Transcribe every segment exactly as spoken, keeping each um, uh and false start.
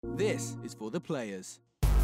This is for the players.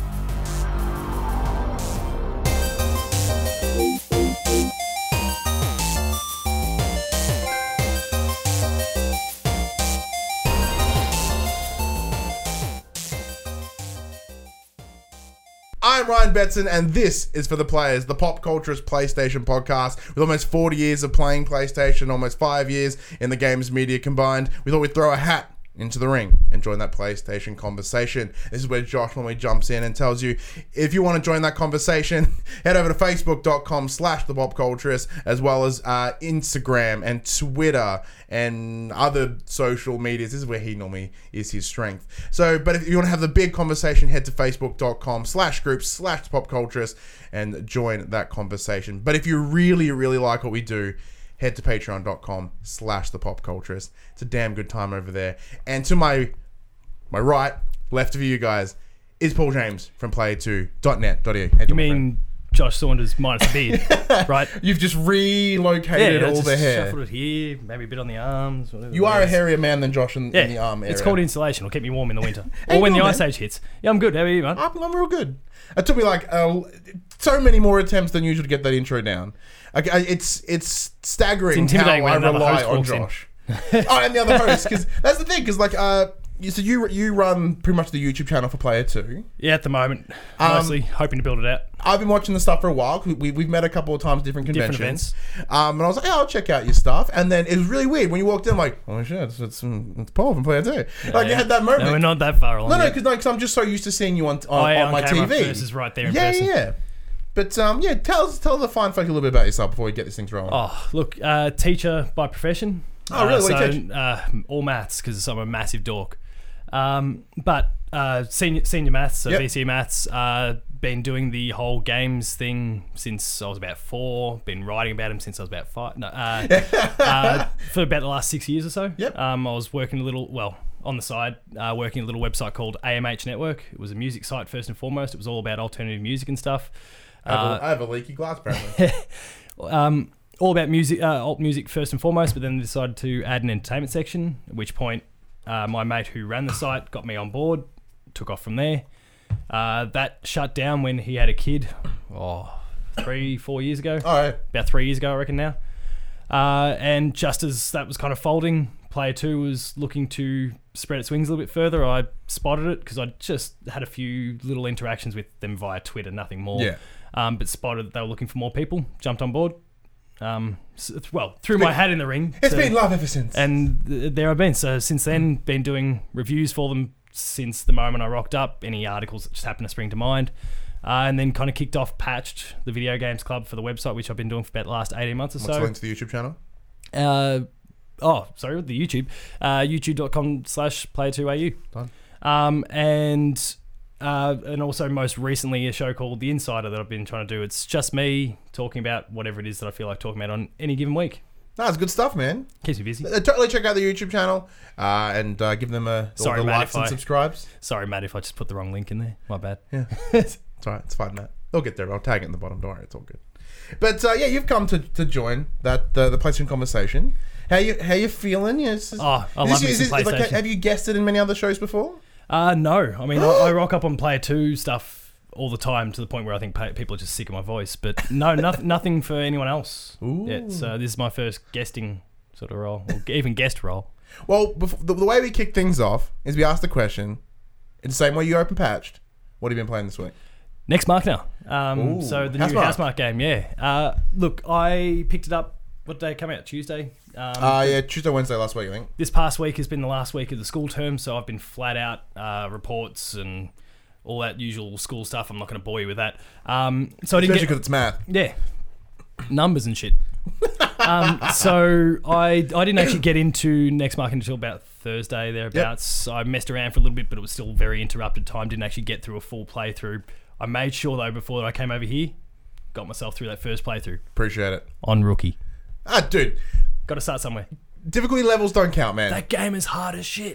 I'm Ryan Betson, and this is For the Players, the Pop Culturist PlayStation podcast. With almost forty years of playing PlayStation, almost five years in the games media combined, we thought we'd throw a hat into the ring and join that PlayStation conversation. This is where Josh normally jumps in and tells you, if you want to join that conversation, head over to facebook.com slash the Pop Culturist, as well as uh, Instagram and Twitter and other social medias. This is where he normally is his strength. So, but if you want to have the big conversation, head to facebook.com slash group slash the Pop Culturist and join that conversation. But if you really, really like what we do, head to patreon.com slash the Pop Culturist. It's a damn good time over there. And to my my right, left of you guys, is Paul James from player two dot net dot e u. You mean Josh Saunders minus a beard, right? You've just relocated yeah, all just the hair. Shuffled it here, maybe a bit on the arms. Whatever You are a it is. hairier man than Josh in, Yeah, in the arm area. it's called insulation. It'll keep me warm in the winter. Hey, or when go the on, ice man. age hits. Yeah, I'm good. How are you, man? I'm, I'm real good. It took me like uh, so many more attempts than usual to get that intro down. Okay, I- it's it's staggering It's intimidating how I when another rely host on walks in. Josh. Oh, and the other host, because that's the thing. Because like, uh, you, so you you run pretty much the YouTube channel for Player Two. Yeah, at the moment, Um, mostly hoping to build it out. I've been watching the stuff for a while. We, we've met a couple of times, different Different conventions. Um, and I was like, yeah, I'll check out your stuff. And then it was really weird when you walked in, I'm like, oh shit, it's, it's, it's Paul from Player Two. Like, you Yeah. had that moment. No, we're not that far along. No, no, yet. because no, 'cause I'm just so used to seeing you on on, Oh, yeah, on on my camera T V. versus right there in yeah, person. yeah, yeah. But um, yeah, tell us, tell the fine folk a little bit about yourself before we get this thing rolling. Oh, look, uh, teacher by profession. Oh, really? Uh, What do you so, teach? uh, all maths, because I'm a massive dork. Um, but uh, senior senior maths, so Yep. V C maths. Uh, been doing the whole games thing since I was about four. Been writing about them since I was about five. No, uh, uh, for about the last six years or so. Yep. Um, I was working a little, well, on the side, uh, working a little website called A M H Network. It was a music site first and foremost. It was all about alternative music and stuff. I, have Uh, a, I have a leaky glass, apparently. um, all about music, uh, alt music first and foremost, but then decided to add an entertainment section, at which point uh, my mate who ran the site got me on board, took off from there. Uh, that shut down when he had a kid, oh, three, four years ago. All right. About three years ago, I reckon now. Uh, and just as that was kind of folding, Player two was looking to spread its wings a little bit further. I spotted it because I just had a few little interactions with them via Twitter, nothing more. Yeah. Um, but spotted that they were looking for more people, jumped on board. Um, s- well, threw my hat in the ring. It's to- been love ever since. and th- there I've been. So since then, been doing reviews for them since the moment I rocked up. Any articles that just happened to spring to mind. Uh, and then kind of kicked off, patched the Video Games Club for the website, which I've been doing for about the last eighteen months or What's the so. link to the YouTube channel? Uh, oh, sorry, the YouTube. Uh, YouTube.com slash Player two A U. Done. Um, and... Uh, and also most recently a show called The Insider that I've been trying to do. It's just me talking about whatever it is that I feel like talking about on any given week. That's good stuff, man. Keeps me busy. Uh, totally check out the YouTube channel uh, and uh, give them a all Sorry, the Matt, likes if and I- subscribes. Sorry, Matt, if I just put the wrong link in there. My bad. Yeah, it's all right. It's fine, Matt. They'll get there. I'll tag it in the bottom. Don't worry, it's all good. But uh, yeah, you've come to, to join that uh, the PlayStation conversation. How you how you feeling? Yes. Oh, I Is love this- me is some this- like, PlayStation. have you guessed it in many other shows before? Uh, no. I mean, I, I rock up on Player two stuff all the time to the point where I think pa- people are just sick of my voice. But no, no nothing for anyone else. Ooh. Yet. So this is my first guesting sort of role, or even guest role. Well, before, the, the way we kick things off is we ask the question in the same way you open patched. What have you been playing this week? Next Mark now. Um, Ooh, so the Housemarque. new Housemarque game, yeah. Uh, look, I picked it up. What day it came out? Tuesday. Um, Uh, yeah, Tuesday, Wednesday last week, I think. This past week has been the last week of the school term, so I've been flat out uh, reports and all that usual school stuff. I'm not going to bore you with that. Um, so I didn't Especially get because it's math. yeah numbers and shit. um, so I I didn't actually get into Next Mark until about Thursday thereabouts. I messed around for a little bit, but it was still very interrupted time. Didn't actually get through a full playthrough. I made sure though before I came over here, got myself through that first playthrough Appreciate it. on rookie. Ah, dude. Got to start somewhere. Difficulty levels don't count, man. That game is hard as shit.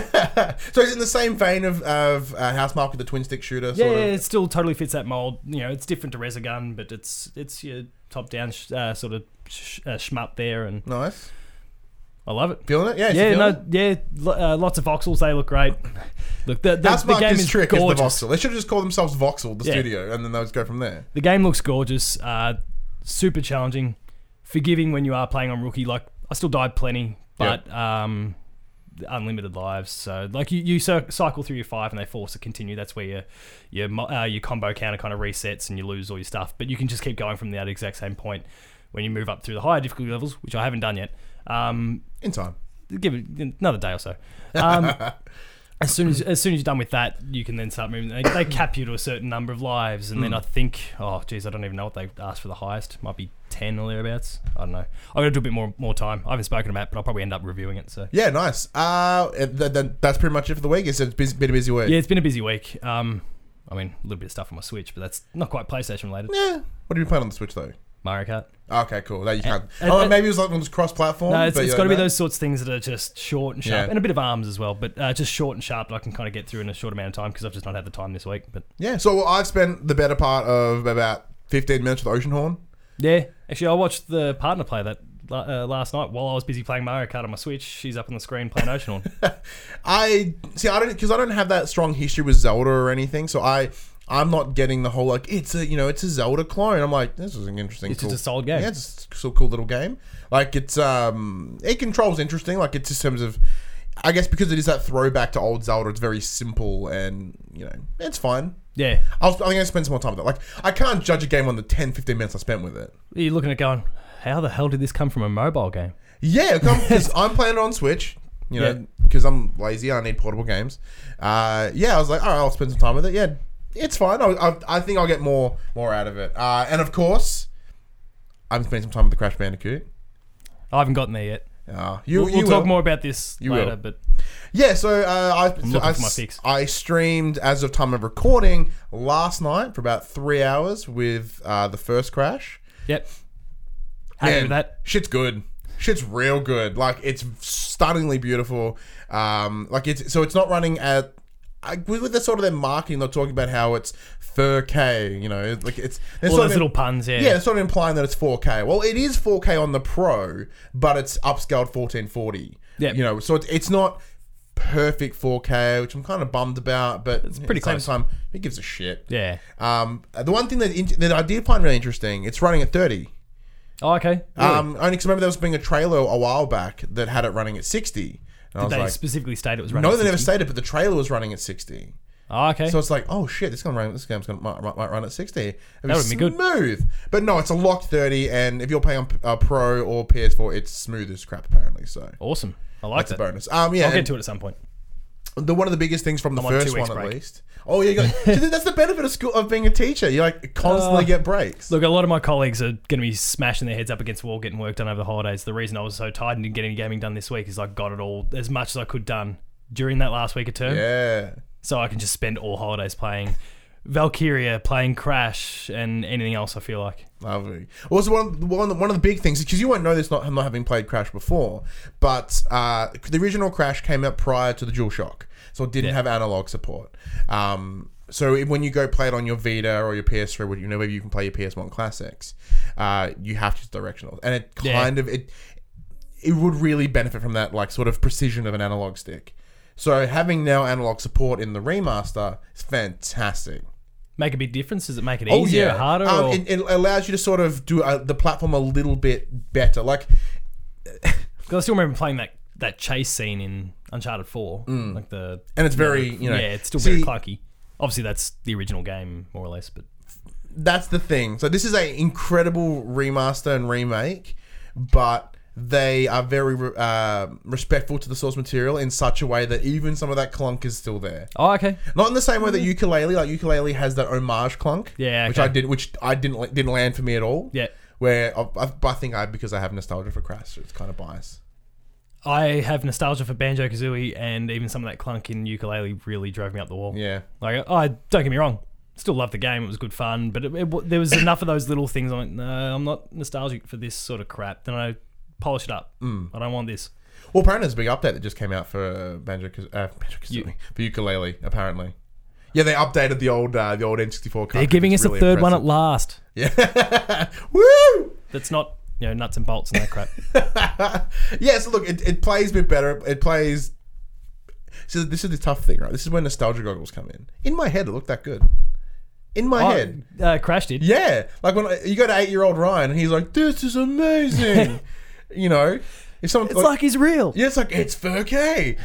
So is it in the same vein of, of uh, Housemarque with the twin stick shooter? Yeah, Sort of? it still totally fits that mold. You know, it's different to Resogun, but it's it's your top down sh- uh, sort of sh- uh, shmup there, and Nice. I love it. Feeling it? Yeah, Yeah, feeling no, it? yeah, lo- uh, lots of voxels. They look great. Look, the, the, That's the game Marcus' is trick gorgeous. is the voxel. They should have just called themselves Voxel, the Yeah. studio, and then they'll just go from there. The game looks gorgeous. Uh, super challenging, forgiving when you are playing on rookie. Like I still died plenty, but um, unlimited lives. So like you, you cir- cycle through your five and they force to continue. That's where your your mo- uh, your combo counter kind of resets and you lose all your stuff. But you can just keep going from that exact same point when you move up through the higher difficulty levels, which I haven't done yet. Um, In time. give it another day or so. Um, as soon as as soon as you're done with that, you can then start moving. They, they cap you to a certain number of lives, and then I think, oh geez, I don't even know what they asked for the highest. Might be ten or thereabouts. I don't know. I'm gonna do a bit more more time. I haven't spoken about it, but I'll probably end up reviewing it. So Yeah, nice. Uh, th- th- that's pretty much it for the week. It's a busy, been a busy week. yeah, it's been a busy week. Um, I mean, a little bit of stuff on my Switch, but that's not quite PlayStation related. Yeah. What have you playing on the Switch though? Mario Kart. Okay, cool. That you can't. and- oh, and- maybe it was like one of those cross-platform. No, it's, but it's you're got to be like, those sorts of things that are just short and sharp, Yeah. and a bit of arms as well, but uh, just short and sharp that I can kind of get through in a short amount of time because I've just not had the time this week. But Yeah. So I've spent the better part of about fifteen minutes with Oceanhorn. yeah, actually, I watched the partner play that uh, last night while I was busy playing Mario Kart on my Switch. She's up on the screen playing Oceanhorn. I see. I don't because I don't have that strong history with Zelda or anything. So I. I'm not getting the whole like it's a you know it's a Zelda clone. I'm like this is an interesting. It's cool, just a solid game. Yeah, it's a still cool little game. Like it's um it controls interesting. Like it's just in terms of, I guess because it is that throwback to old Zelda. It's very simple and you know it's fine. Yeah, I was I think I spend some more time with it. Like I can't judge a game on the ten, fifteen minutes I spent with it. you're looking at going, how the hell did this come from a mobile game? Yeah, because I'm playing it on Switch. You Yeah. know, because I'm lazy. I need portable games. Uh, yeah, I was like, all right, I'll spend some time with it. Yeah. It's fine. I, I, I think I'll get more more out of it. Uh, and of course, I'm spending some time with the Crash Bandicoot. I haven't gotten there yet. Uh, you, we'll you we'll talk will. more about this You later, will. but Yeah, so uh, I, I'm so looking I, for my fix. I streamed as of time of recording last night for about three hours with uh, the first Crash. yep. Happy Man, with that. Shit's good. Shit's real good. Like it's stunningly beautiful. Um, like it's so it's not running at. I, with with the sort of their marketing, they're talking about how it's four K. You know, like it's they're All sort those of little puns, yeah. yeah, they're sort of implying that it's four K. Well, it is four K on the Pro, but it's upscaled fourteen forty. Yeah. you know, so it's it's not perfect four K, which I'm kind of bummed about. But it's pretty at the close. same time, who gives a shit? Yeah. Um, the one thing that in- that I did find really interesting, it's running at thirty. Oh, okay. Really? Um, only because remember there was being a trailer a while back that had it running at sixty. And I Did was they like, specifically state it was running? no, at they never sixty? stated, but the trailer was running at sixty. Oh, okay. So it's like, oh shit, this gonna run. This game's gonna might, might run at sixty. It'd That would be good. Smooth, but no, it's a locked thirty, and if you're playing on uh, Pro or P S four, it's smooth as crap apparently. So Awesome. I like that's a that. bonus. Um, yeah, I'll get and to it at some point. the one of the biggest things from the I'm on first two weeks one at break. least. Oh yeah, you got, See, that's the benefit of school of being a teacher. You like constantly Uh, get breaks. Look, a lot of my colleagues are going to be smashing their heads up against the wall getting work done over the holidays. The reason I was so tired and didn't get any gaming done this week is I got it all, as much as I could done during that last week of term. Yeah. So I can just spend all holidays playing Valkyria, playing Crash, and anything else I feel like. Lovely. Also, one one one of the big things because you won't know this not not having played Crash before, but uh, the original Crash came out prior to the DualShock, so it didn't Yeah. have analog support. Um, so if- when you go play it on your Vita or your P S three, you know maybe you can play your P S one classics, uh, you have to use directional, and it Yeah. kind of it it would really benefit from that like sort of precision of an analog stick. So having now analog support in the remaster is fantastic. Make a big difference? Does it make it easier, harder? Um, or? it, it allows you to sort of do uh, the platform a little bit better. Like, Because I still remember playing that, that chase scene in Uncharted four. Like the and it's very, you know, yeah, it's still see, very clunky. Obviously, that's the original game, more or less. But that's the thing. So this is an incredible remaster and remake, but they are very uh, respectful to the source material in such a way that even some of that clunk is still there. oh, okay. Not in the same way that ukulele, like ukulele has that homage clunk, Yeah, which okay. I did, which I didn't didn't land for me at all. Yeah. Where I, I, I think I because I have nostalgia for Crash, it's kind of biased. I have nostalgia for Banjo Kazooie, and even some of that clunk in ukulele really drove me up the wall. Yeah. Like, I don't get me wrong, still loved the game. It was good fun, but it, it, there was enough of those little things. I'm like, no, I'm not nostalgic for this sort of crap. Then I polish it up. Mm. I don't want this. Well, apparently there's a big update that just came out for uh, Banjo, uh, Banjo Kazooie, You- for ukulele. Apparently, yeah, they updated the old uh, the old N sixty-four. They're giving us a third one at last. Yeah, woo! That's not you know, nuts and bolts and that crap. Yeah, so look, it, it plays a bit better. It plays. So this is the tough thing, right? This is where nostalgia goggles come in. In my head, it looked that good. In my Oh, head. uh, Crash did. Yeah. Like when I, you go to eight-year-old Ryan and he's like, this is amazing. You know? If someone, It's like he's real. yeah, it's like, it's four K.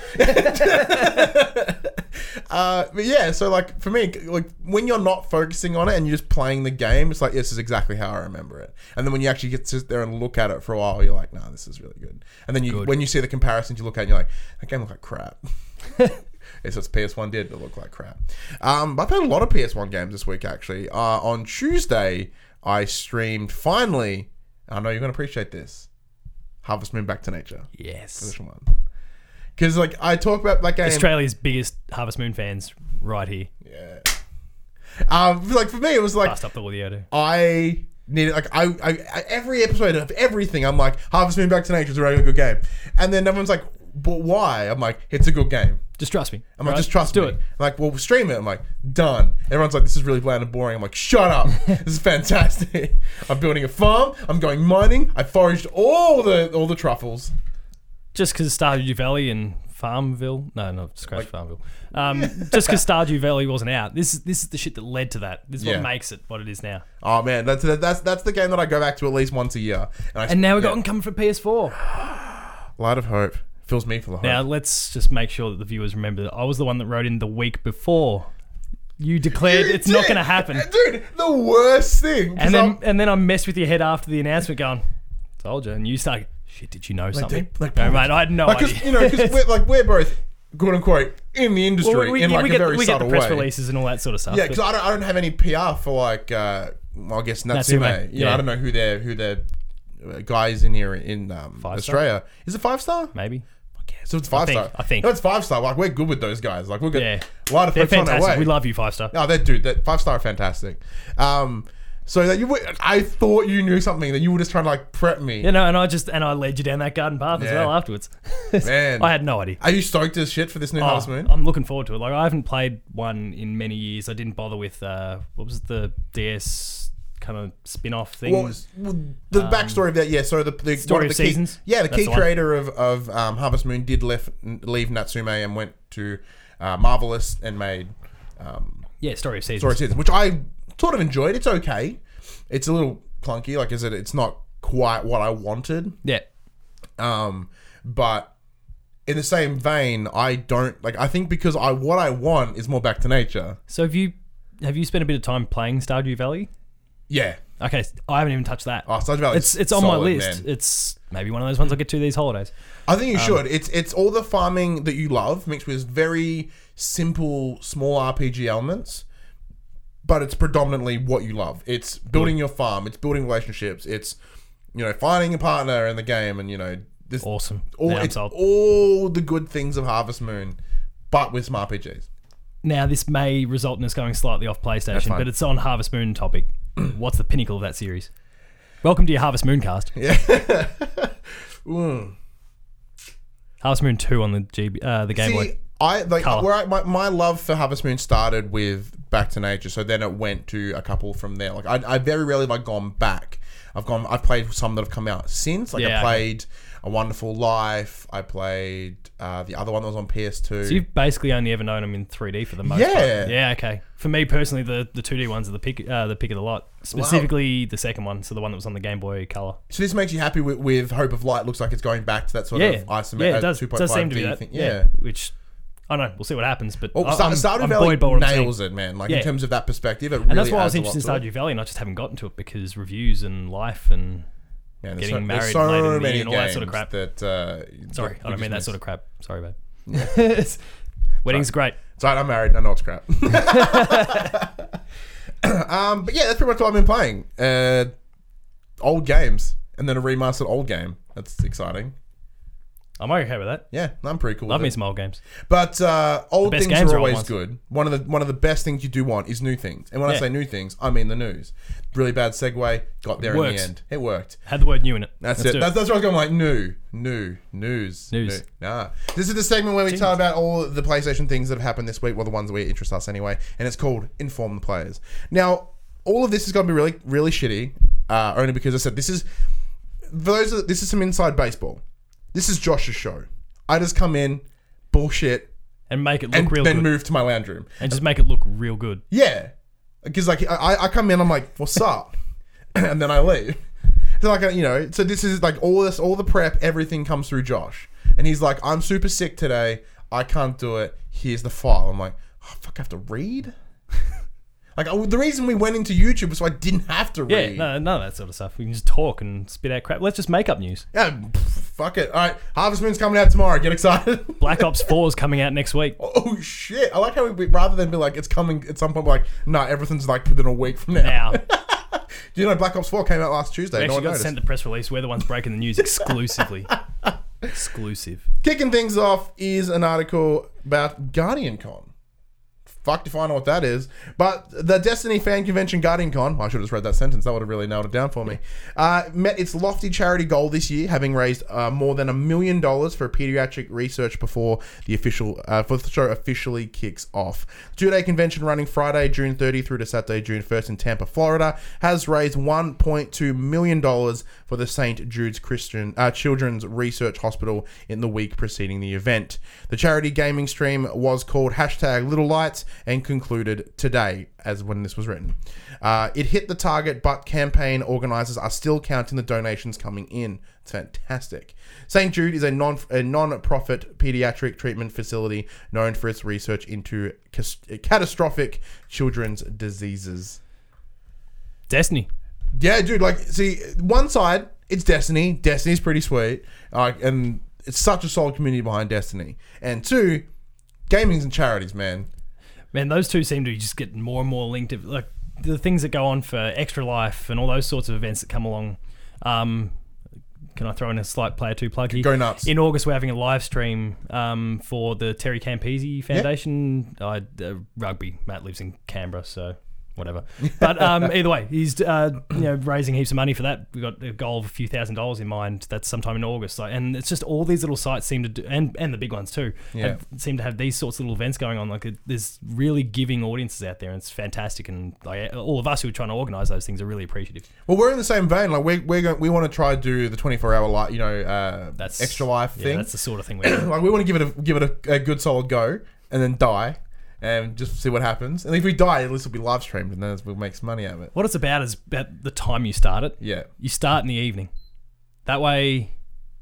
uh, but yeah, so like for me, like when you're not focusing on it and you're just playing the game, it's like, this is exactly how I remember it. And then when you actually get to sit there and look at it for a while, you're like, nah, this is really good. And then you, Good. when you see the comparisons, you look at it and you're like, that game looked like crap. It's what P S one did. It looked like crap. Um, I played a lot of P S one games this week, actually. Uh, on Tuesday, I streamed, finally, I know you're going to appreciate this, Harvest Moon Back to Nature. Yes. Position one. Because, like, I talk about that game... Australia's biggest Harvest Moon fans right here. Yeah. Um, like, for me, it was like... Passed up the audio too. I needed... Like, I, I, I... Every episode of everything, I'm like, Harvest Moon Back to Nature is a really good game. And then everyone's like, but why? I'm like, it's a good game. Just trust me. I'm like, right? just trust Do me. it. I'm like, well, stream it. I'm like, done. Everyone's like, this is really bland and boring. I'm like, shut up. This is fantastic. I'm building a farm. I'm going mining. I foraged all the all the truffles. Just because Stardew Valley and Farmville, no, no, scratch Farmville. Um, just because Stardew Valley wasn't out. This is this is the shit that led to that. This is Yeah. what makes it what it is now. Oh man, that's that's that's the game that I go back to at least once a year. And, I, And now we've got yeah. one coming for P S four. Light of hope fills me full of hope. Now let's just make sure that the viewers remember that I was the one that wrote in the week before. You declared You it's not did. going to happen, Dude. The worst thing. 'cause and then I'm- and then I messed with your head after the announcement, going, "Told you," and you start, "Shit, did you know something?" dude, like, no, mate, I had no like, idea. cause, you know, because we're like we're both quote unquote in the industry Well, we, in we, like we a get, very we get the subtle press way. releases and all that sort of stuff. Yeah, but- because I don't, I don't have any P R for like, uh, well, I guess Natsume. Natsume, You know, yeah. I don't know who their who their uh, guys in here in um, Five Australia. Is it five star? maybe. Okay, so it's five think- star. I think. No, it's five star. Like we're good with those guys. Like we're good. Yeah. A lot of They're folks on their fantastic. way. We love you, Five Star. Oh, that dude, that five star are fantastic. Um, so that you, would- I thought you knew something that you were just trying to like prep me. You know, and I just and I led you down that garden path as Yeah. well afterwards. Man. I had no idea. Are you stoked as shit for this new Oh, Harvest Moon? I'm looking forward to it. Like I haven't played one in many years. I didn't bother with uh, what was it, the D S kind of spin-off thing. Well, well, the backstory of that, yeah. So the, the Um, Story one of the key, Seasons? yeah, the That's key the one. creator of of um, Harvest Moon did left, leave Natsume and went to uh, Marvelous and made um, yeah, Story of Seasons. Story of Seasons, which I sort of enjoyed. It's okay. It's a little clunky, like is it? It's not quite what I wanted. Yeah. Um, but in the same vein, I don't like. I think because I what I want is more back to nature. So have you have you spent a bit of time playing Stardew Valley? Yeah. Okay, I haven't even touched that. Oh, Stardew Valley. it's it's on my solid, list. man. It's maybe one of those ones I'll get to these holidays. I think you should. It's it's all the farming that you love mixed with very simple, small R P G elements, but it's predominantly what you love. It's building your farm. It's building relationships. It's you know finding a partner in the game, and you know this Awesome. all Now I'm it's sold. all the good things of Harvest Moon, but with some R P Gs. Now this may result in us going slightly off PlayStation, fine. but it's on Harvest Moon topic. What's the pinnacle of that series? Welcome to your Harvest Moon cast. Yeah. Mm. Harvest Moon two on the G B, uh, the Game Boy. See, I like Colour. where I, my my love for Harvest Moon started with Back to Nature, so then it went to a couple from there. Like I, I very rarely like gone back. I've gone. I've played some that have come out since. Like Yeah, I okay. played A Wonderful Life. I played uh, the other one that was on P S two. So you've basically only ever known them in three D for the most Yeah. part. Yeah, okay. For me personally, the, the two D ones are the pick uh, the pick of the lot. Specifically the second one, so the one that was on the Game Boy Color. So this makes you happy with, with Hope of Light. Looks like it's going back to that sort Yeah, of isometric. yeah, it does, two it point does five seem to be D that. thing. Yeah. Yeah. which I don't know. We'll see what happens, but Oh, I- Star- I'm, Stardew I'm Valley buoyed by what I'm seeing. nails it, man. Like Yeah. in terms of that perspective, it really And that's why I was adds a lot interested in to it. Stardew Valley, and I just haven't gotten to it because reviews and life and Man, there's getting so, there's married so later in the many year and all that sort of games crap. That, uh, sorry, that I we don't mean that just sort of missed. crap. Sorry, babe. Wedding's great. Sorry, I'm married. I know it's crap. um, but yeah, that's pretty much what I've been playing. Uh, old games, and then a remastered old game. That's exciting. I'm okay with that. Yeah, I'm pretty cool. Love with me it. some old games. But uh, old best things games are are old always ones. good. One of the one of the best things you do want is new things. And when I Yeah. say new things, I mean the news. Really bad segue. Got there in Works. the end. It worked. Had the word new in it. That's Let's it. do That's, that's what I was going like new, new, news, News. new. Nah. This is the segment where we tell about all the PlayStation things that have happened this week, well, the ones that interest us anyway, and it's called Inform the Players. Now, all of this is going to be really, really shitty, uh, only because I said this is for those that, this is some inside baseball. This is Josh's show. I just come in, bullshit, And make it look and real then good. move to my lounge room. And just make it look real good. Yeah. Because like I, I come in, I'm like, what's up? And then I leave. So like, you know, so this is like all this, all the prep, everything comes through Josh. And he's like, I'm super sick today. I can't do it. Here's the file. I'm like, oh, fuck, I have to read? Like, I, the reason we went into YouTube was so I didn't have to Yeah, read. no, none of that sort of stuff. We can just talk and spit out crap. Let's just make up news. Yeah, pff, fuck it. All right, Harvest Moon's coming out tomorrow. Get excited. Black Ops four is coming out next week. Oh, shit. I like how we, rather than be like, it's coming at some point, we're like, no, everything's like within a week from now. Now, Do you know Black Ops four came out last Tuesday? we No actually one got noticed. sent the press release. We're the ones breaking the news exclusively. Exclusive. Kicking things off is an article about GuardianCon. Fucked if I know what that is. But the Destiny fan convention GuardianCon, well, I should have just read that sentence. That would have really nailed it down for me. Uh, met its lofty charity goal this year, having raised uh, more than a million dollars for pediatric research before the official uh, for the show officially kicks off. Two-day convention running Friday, June thirtieth through to Saturday, June first in Tampa, Florida, has raised one point two million dollars for the Saint Jude's Christian uh, Children's Research Hospital in the week preceding the event. The charity gaming stream was called hashtag Little Lights and concluded today, as when this was written. Uh, it hit the target, but campaign organisers are still counting the donations coming in. It's fantastic. Saint Jude is a non a non-profit paediatric treatment facility known for its research into cas- catastrophic children's diseases. Destiny. Yeah, dude, like, see, one side, it's Destiny. Destiny's pretty sweet. Uh, and it's such a solid community behind Destiny. And two, gaming's and charities, man. Man, those two seem to just get more and more linked. Like the things that go on for Extra Life and all those sorts of events that come along. Um, can I throw in a slight player two plug here? Go nuts. In August, we're having a live stream um, for the Terry Campese Foundation. I, uh, rugby. Matt lives in Canberra, so whatever. But um, either way, he's uh, you know raising heaps of money for that. We've got a goal of a few thousand dollars in mind. That's sometime in August. Like, and it's just all these little sites seem to do, and, and the big ones too, Yeah. have, seem to have these sorts of little events going on. Like it, there's really giving audiences out there, and it's fantastic. And like all of us who are trying to organise those things are really appreciative. Well, we're in the same vein. Like, we're, we're going, we want to try to do the twenty-four hour, li- you know, uh, That's Extra Life yeah, thing. That's the sort of thing we're doing. Like, we want to give it a give it a, a good solid go and then die and just see what happens. And if we die, at least it'll be live streamed and then we'll make some money out of it. What it's about is at the time you start it. Yeah. You start in the evening. That way,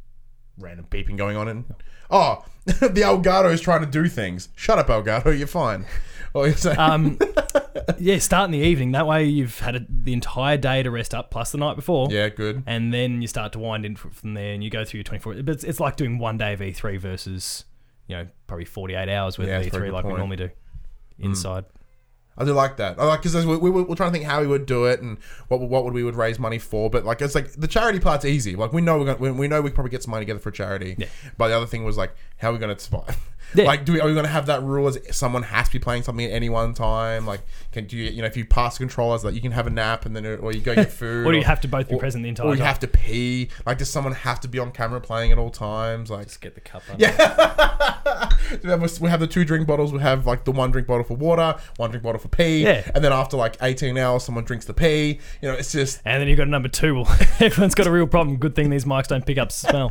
Random beeping going on. And oh, the Elgato is trying to do things. Shut up, Elgato. You're fine. What are you saying? um, yeah, start in the evening. That way you've had a, the entire day to rest up, plus the night before. yeah, good. And then you start to wind in fr- from there, and you go through your twenty-four. But it's, it's like doing one day of E three versus, you know, probably forty-eight hours worth Yeah, of that's E a very three good like we point. normally do inside. I do like that. I like because we, we, we're trying to think how we would do it and what what would we would raise money for. But like it's like the charity part's easy. Like we know we're gonna, we, we know we can probably get some money together for a charity. Yeah. But the other thing was like how are we going to survive? Yeah. Like do we, are we going to have that rule as someone has to be playing something at any one time? Like can do you you know if you pass the controllers like you can have a nap and then or you go get food Or do you have to both be present the entire or you time? have to pee? Like does someone have to be on camera playing at all times? Like Just get the cup on. yeah. we, have, we have the two drink bottles. We have like the one drink bottle for water, one drink bottle for pee. Yeah. And then after like eighteen hours, someone drinks the pee. You know, it's just, And then you've got number two. Well, everyone's got a real problem. Good thing these mics don't pick up smell.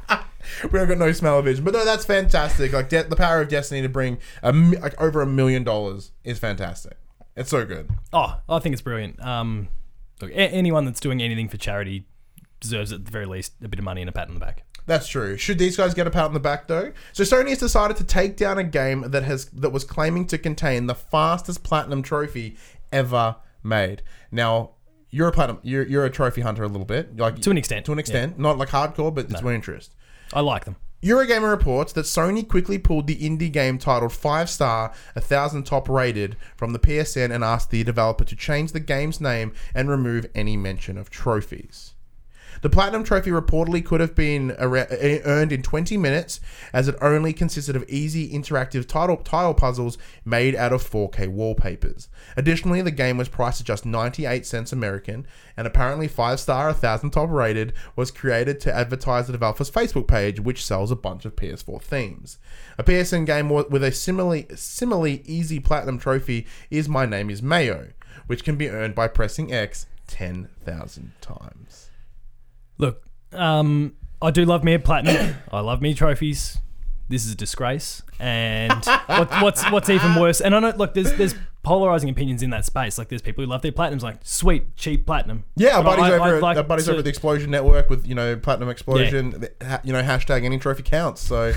we don't got no smell of vision. But no, that's fantastic. Like de- the power of Destiny to bring a, mi- like over a million dollars is fantastic. It's so good. Oh, I think it's brilliant. Um, look, a- anyone that's doing anything for charity deserves at the very least a bit of money and a pat on the back. That's true. Should these guys get a pat on the back though? So Sony has decided to take down a game that has that was claiming to contain the fastest platinum trophy ever made. Now, you're a platinum. You're, you're a trophy hunter a little bit, like To an extent. To an extent, not like hardcore, but it's my interest. I like them. Eurogamer reports that Sony quickly pulled the indie game titled five star, one thousand top rated from the P S N and asked the developer to change the game's name and remove any mention of trophies. The Platinum Trophy reportedly could have been earned in twenty minutes, as it only consisted of easy interactive tile, tile puzzles made out of four K wallpapers. Additionally, the game was priced at just ninety-eight cents American, and apparently five star, one thousand top rated was created to advertise the developer's Facebook page, which sells a bunch of P S four themes. A P S N game with a similarly, similarly easy Platinum Trophy is My Name is Mayo, which can be earned by pressing X ten thousand times. Look, Um, I do love me a platinum. I love me trophies. This is a disgrace. And what, what's what's even worse? And I know, look, there's there's polarizing opinions in that space. Like, there's people who love their platinums, like sweet, cheap platinum. Yeah, our But buddies I- over, I'd like our buddies to- over at the Explosion Network with, you know, Platinum Explosion. Ha- You know, hashtag any trophy counts. So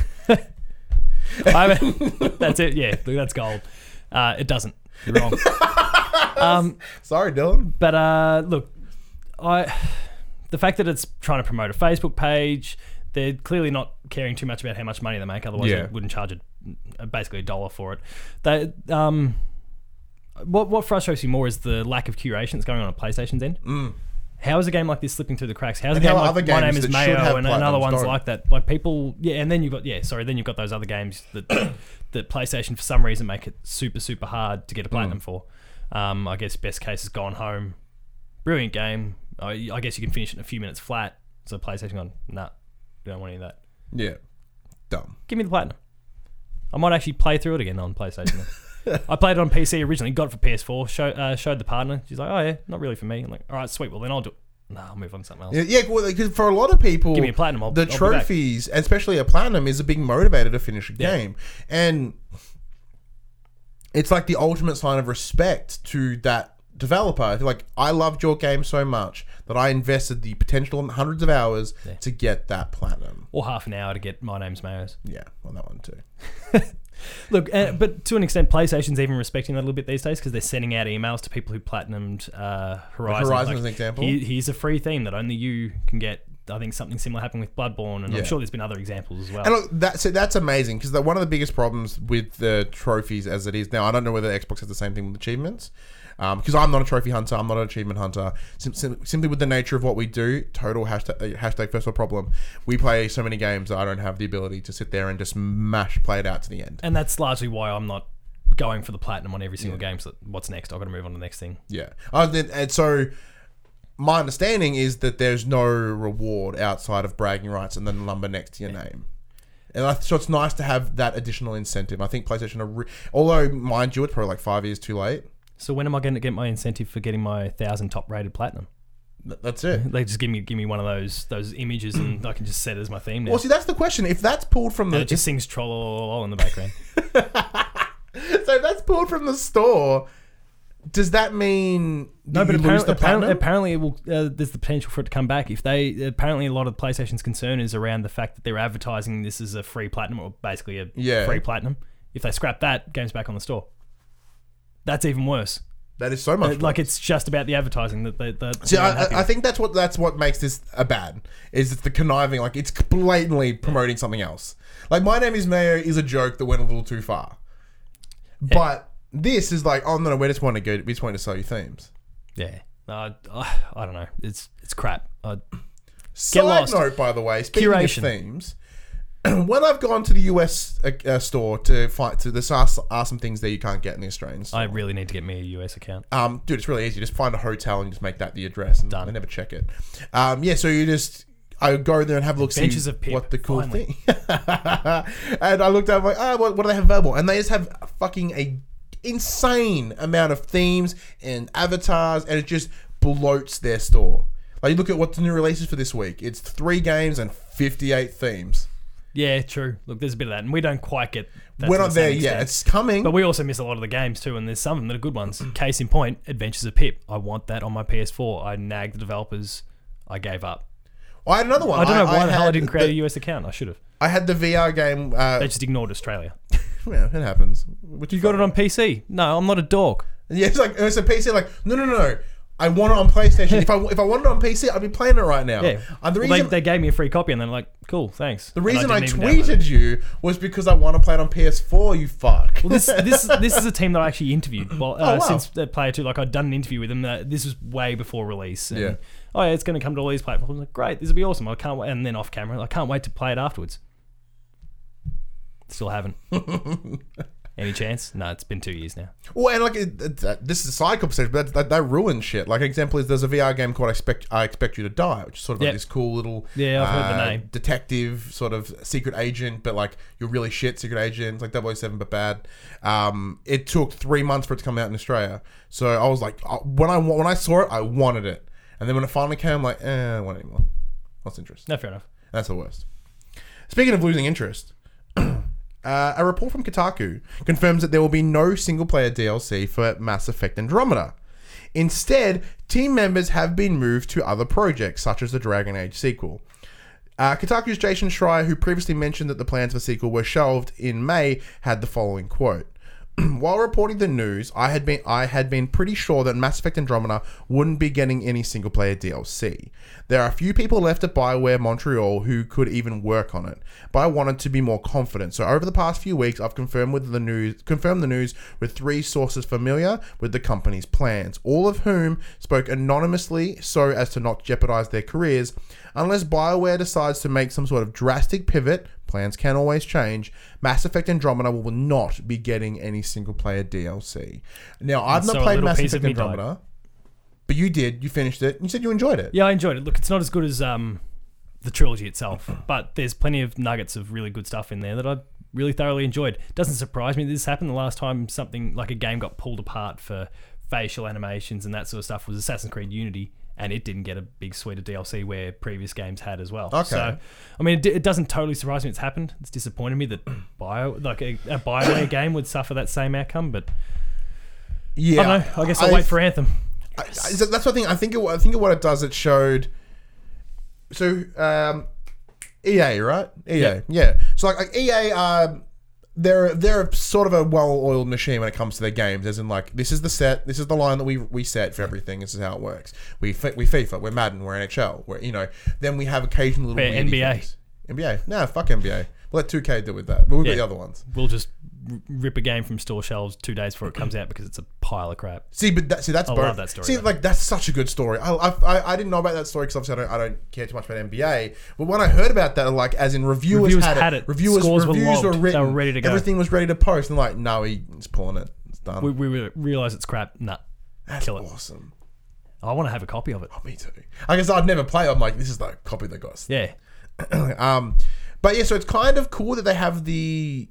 I mean, that's it. Yeah, look, that's gold. Uh, it doesn't. You're wrong. um, sorry, Dylan. but uh, look, I the fact that it's trying to promote a Facebook page, they're clearly not caring too much about how much money they make. Otherwise, Yeah. they wouldn't charge a, basically a dollar for it. They um, what what frustrates me more is the lack of curation that's going on at PlayStation's end. Mm. How is a game like this slipping through the cracks? How's And a game how like other My Name games is that should have Mayo and, and other platinums ones don't? like that? Like people, yeah, and then you've got yeah, sorry, then you've got those other games that that PlayStation for some reason make it super super hard to get a platinum Mm. for. Um, I guess best case is Gone Home, brilliant game. I, I guess you can finish it in a few minutes flat. So PlayStation gone, nah, we don't want any of that. Yeah. Dumb. Give me the platinum. I might actually play through it again on PlayStation. I played it on P C originally, got it for P S four, show, uh, showed the partner. She's like, oh yeah, not really for me. I'm like, all right, sweet, well then I'll do it. Nah, I'll move on to something else. Yeah, yeah, well, because for a lot of people, Give me a platinum, I'll- the I'll be back. trophies, especially a platinum, is a big motivator to finish a Yeah. game. And it's like the ultimate sign of respect to that developer. Like, I loved your game so much that I invested the potential in hundreds of hours Yeah. to get that platinum. Or half an hour to get My Name's Mayo's. Yeah, on that one too. Look, uh, but to an extent, PlayStation's even respecting that a little bit these days because they're sending out emails to people who platinumed uh, Horizon. Horizon as an example? Here, here's a free theme that only you can get. I think something similar happened with Bloodborne, and Yeah. I'm sure there's been other examples as well. And look, that's that's amazing because one of the biggest problems with the trophies as it is now, I don't know whether Xbox has the same thing with achievements. Because I'm not a trophy hunter, I'm not an achievement hunter. Sim- sim- simply with the nature of what we do, total hashtag, hashtag first world problem. We play so many games that I don't have the ability to sit there and just mash play it out to the end. And that's largely why I'm not going for the platinum on every single game. So what's next? I've got to move on to the next thing. Yeah. Uh, then, and so my understanding is that there's no reward outside of bragging rights and the number next to your name. And I, so it's nice to have that additional incentive. I think PlayStation, are re- although mind you, it's probably like five years too late. So when am I going to get my incentive for getting my thousand top rated platinum? Th- That's it. They just give me give me one of those those images and I can just set it as my theme now. Well, see, that's the question. If that's pulled from and the it just sings troll in the background. so if that's pulled from the store, does that mean No, you but lose apparently, the apparently, platinum? apparently it will, uh, there's the potential for it to come back. If they apparently a lot of PlayStation's concern is around the fact that they're advertising this as a free platinum or basically a Yeah. free platinum. If they scrap that, game's back on the store. That's even worse. That is so much. Like it's just about the advertising that they. That See, they're unhappy I, I with. think that's what that's what makes this a bad. Is it's the conniving, like it's blatantly promoting something else. Like My Name is Mayo is a joke that went a little too far, but this is like, oh no, no, we just want to go. We just want to sell you themes. Yeah. Uh, I I don't know. It's it's crap. Uh, Side lost. note, by the way, speaking Curation. of themes, when I've gone to the U S uh, uh, store to find to this are, are some things there you can't get in the Australian store. I really need to get me a U S account. Um, dude, it's really easy. Just find a hotel and just make that the address, and Done. I never check it. Um, yeah, so you just I go there and have a look, Adventures see of Pip, what the cool finally. thing. And I looked up like, oh, what, what do they have available? And they just have a fucking a insane amount of themes and avatars, and it just bloats their store. Like you look at what the new releases for this week. It's three games and fifty-eight themes. Yeah, true. Look, there's a bit of that, and we don't quite get. That We're to the not same there extent. yet. It's coming. But we also miss a lot of the games too, and there's some of them that are good ones. Case in point, Adventures of Pip. I want that on my P S four. I nagged the developers. I gave up. I had another one. I don't know why the hell I had didn't create the- a U S account. I should have. I had the V R game. Uh, They just ignored Australia. yeah, it happens. Which You got it on P C? No, I'm not a dork. Yeah, it's like it's a P C. Like no, no, no, no. I want it on PlayStation. if I if I want it on P C, I'd be playing it right now. Yeah. Uh, the Well, reason they, they gave me a free copy, and they're like, "Cool, thanks." the reason I, didn't even download it. tweeted you was because I want to play it on P S four. You fuck. Well, this this this is a team that I actually interviewed. Well, uh, Oh, wow. since the player two, like I'd done an interview with them. Uh, this was way before release. And, Yeah. Oh yeah, it's going to come to all these platforms. I was like, great, this will be awesome. I can't wait. And then off camera, I can't wait to play it afterwards. Still haven't. Any chance? No, it's been two years now. Well, and like it, it, uh, this is a side conversation, but that, that, that ruins shit. Like an example is there's a V R game called I Expect I Expect You to Die, which is sort of Yep. like this cool little Yeah, I've heard the uh, name. detective sort of secret agent, but like you're really shit secret agent. It's like double oh seven but bad. Um, it took three months for it to come out in Australia, so I was like, uh, when I wa- when I saw it, I wanted it, and then when it finally came, I'm like, eh, I don't want it anymore. Lost interest. No, fair enough. That's the worst. Speaking of losing interest, uh, a report from Kotaku confirms that there will be no single-player D L C for Mass Effect Andromeda. Instead, team members have been moved to other projects, such as the Dragon Age sequel. Uh, Kotaku's Jason Schreier, who previously mentioned that the plans for the sequel were shelved in May, had the following quote. While reporting the news, I had been I had been pretty sure that Mass Effect Andromeda wouldn't be getting any single-player D L C. There are a few people left at BioWare Montreal who could even work on it, but I wanted to be more confident. So over the past few weeks, I've confirmed with the news confirmed the news with three sources familiar with the company's plans, all of whom spoke anonymously so as to not jeopardize their careers. Unless BioWare decides to make some sort of drastic pivot, plans can always change, Mass Effect Andromeda will not be getting any single-player D L C. Now, I've not So a played little Mass piece Effect of me died. Andromeda, but you did. You finished it. And you said you enjoyed it. Yeah, I enjoyed it. Look, it's not as good as um, the trilogy itself, but there's plenty of nuggets of really good stuff in there that I really thoroughly enjoyed. Doesn't surprise me that this happened. The last time something like a game got pulled apart for facial animations and that sort of stuff was Assassin's Creed Unity, and it didn't get a big suite of D L C where previous games had as well. Okay. So, I mean, it, it doesn't totally surprise me it's happened. It's disappointed me that Bio, like a, a BioWare game would suffer that same outcome, but Yeah. I don't know. I guess I'll I- wait for Anthem. I, I, so that's what I think. I think. It, I think what it does, it showed. So, um, E A, right? E A, Yeah. yeah. So, like, like E A, um, they're they're sort of a well-oiled machine when it comes to their games. As in, like, this is the set, this is the line that we we set for everything. This is how it works. We fi- we FIFA, we're Madden, we're N H L, we're you know. Then we have occasional little We're weirdy N B A. things. N B A. No, fuck N B A. We'll let two K deal with that. But we've Yeah. got the other ones. We'll just r- rip a game from store shelves two days before it comes out because it's a pile of crap. See, but that, see, that's I both. love that story, See, though. like that's such a good story. I I, I, I didn't know about that story because obviously I don't, I don't care too much about N B A. But when I heard about that, like as in reviewers, Reviewers had, had it, it. reviewers Scores were reviews were, logged. They written, were ready to go. everything was ready to post, and like no, he's pulling it. It's done. We, we re- realize it's crap. Nah, that's kill it. awesome. I want to have a copy of it. Oh, me too. I guess I'd never play. I'm like, this is the copy they got. Yeah. um, but yeah, so it's kind of cool that they have the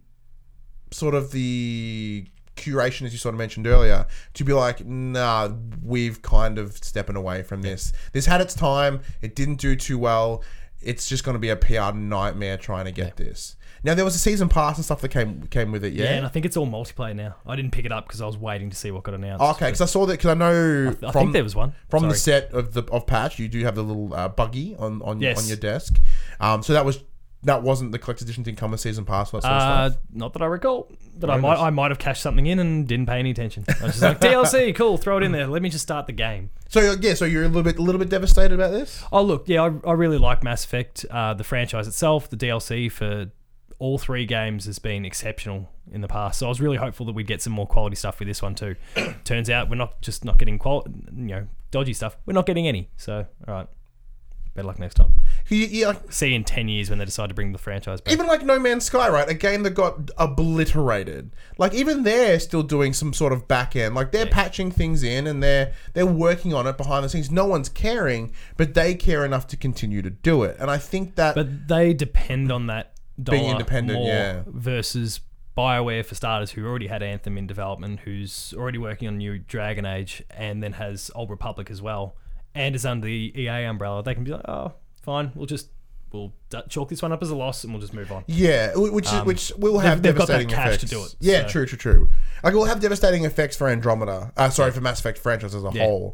sort of the curation, as you sort of mentioned earlier, to be like, nah, we've kind of stepping away from this. This had its time. It didn't do too well. It's just going to be a P R nightmare trying to get this. Now, there was a season pass and stuff that came came with it, yeah? Yeah, and I think it's all multiplayer now. I didn't pick it up because I was waiting to see what got announced. Okay, because I saw that, because I know I from, think there was one. from the Sorry. set of the of patch, you do have the little uh, buggy on, on, Yes. on your desk. Um, so that was that wasn't the collector's edition, didn't come with season pass, that sort of Uh, stuff. not that I recall. But I Very might nice. I might have cashed something in and didn't pay any attention. I was just like, D L C, cool, throw it in there. Let me just start the game. So yeah, so you're a little bit a little bit devastated about this? Oh, look, yeah, I, I really like Mass Effect. Uh, the franchise itself, the D L C for all three games has been exceptional in the past. So I was really hopeful that we'd get some more quality stuff with this one too. Turns out we're not just not getting qual- you know, dodgy stuff. We're not getting any. So, all right. Better luck next time. You, you, like, See you in ten years when they decide to bring the franchise back. even like No Man's Sky, right? A game that got obliterated. Like even they're still doing some sort of back end. Like they're Yeah. patching things in and they're they're working on it behind the scenes. No one's caring, but they care enough to continue to do it. And I think that But they depend on that dollar Being independent, more yeah. versus BioWare, for starters, who already had Anthem in development, who's already working on new Dragon Age, and then has Old Republic as well, and is under the E A umbrella. They can be like, oh, fine, we'll just we'll d- chalk this one up as a loss, and we'll just move on. yeah, wh- which is Um, which will they've- have they've got that devastating cash to effects. do it, Yeah, so- true, true, true. Like it will have devastating effects for Andromeda. Uh, sorry, for Mass Effect franchise as a Yeah. whole.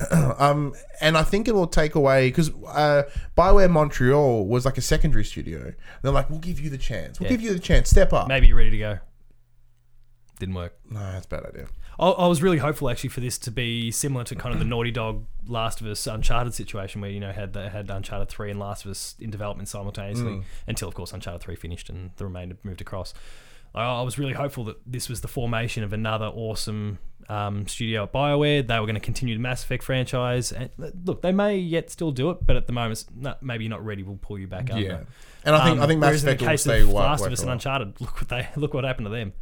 um, and I think it will take away because uh, BioWare Montreal was like a secondary studio. They're like, we'll give you the chance. We'll Yeah. give you the chance. Step up. Maybe you're ready to go. Didn't work. No, that's a bad idea. I, I was really hopeful actually for this to be similar to kind of the Naughty Dog Last of Us Uncharted situation, where you know had they had Uncharted three and Last of Us in development simultaneously, Mm. until of course Uncharted three finished and the remainder moved across. I, I was really hopeful that this was the formation of another awesome um, studio at BioWare. They were going to continue the Mass Effect franchise, and uh, look, they may yet still do it, but at the moment, it's not, maybe you're not ready. We'll pull you back under. Yeah, and I think Um, I think Mass whereas in Effect the will case stay of away. Last away of Us for and a while. Uncharted, look what they look what happened to them.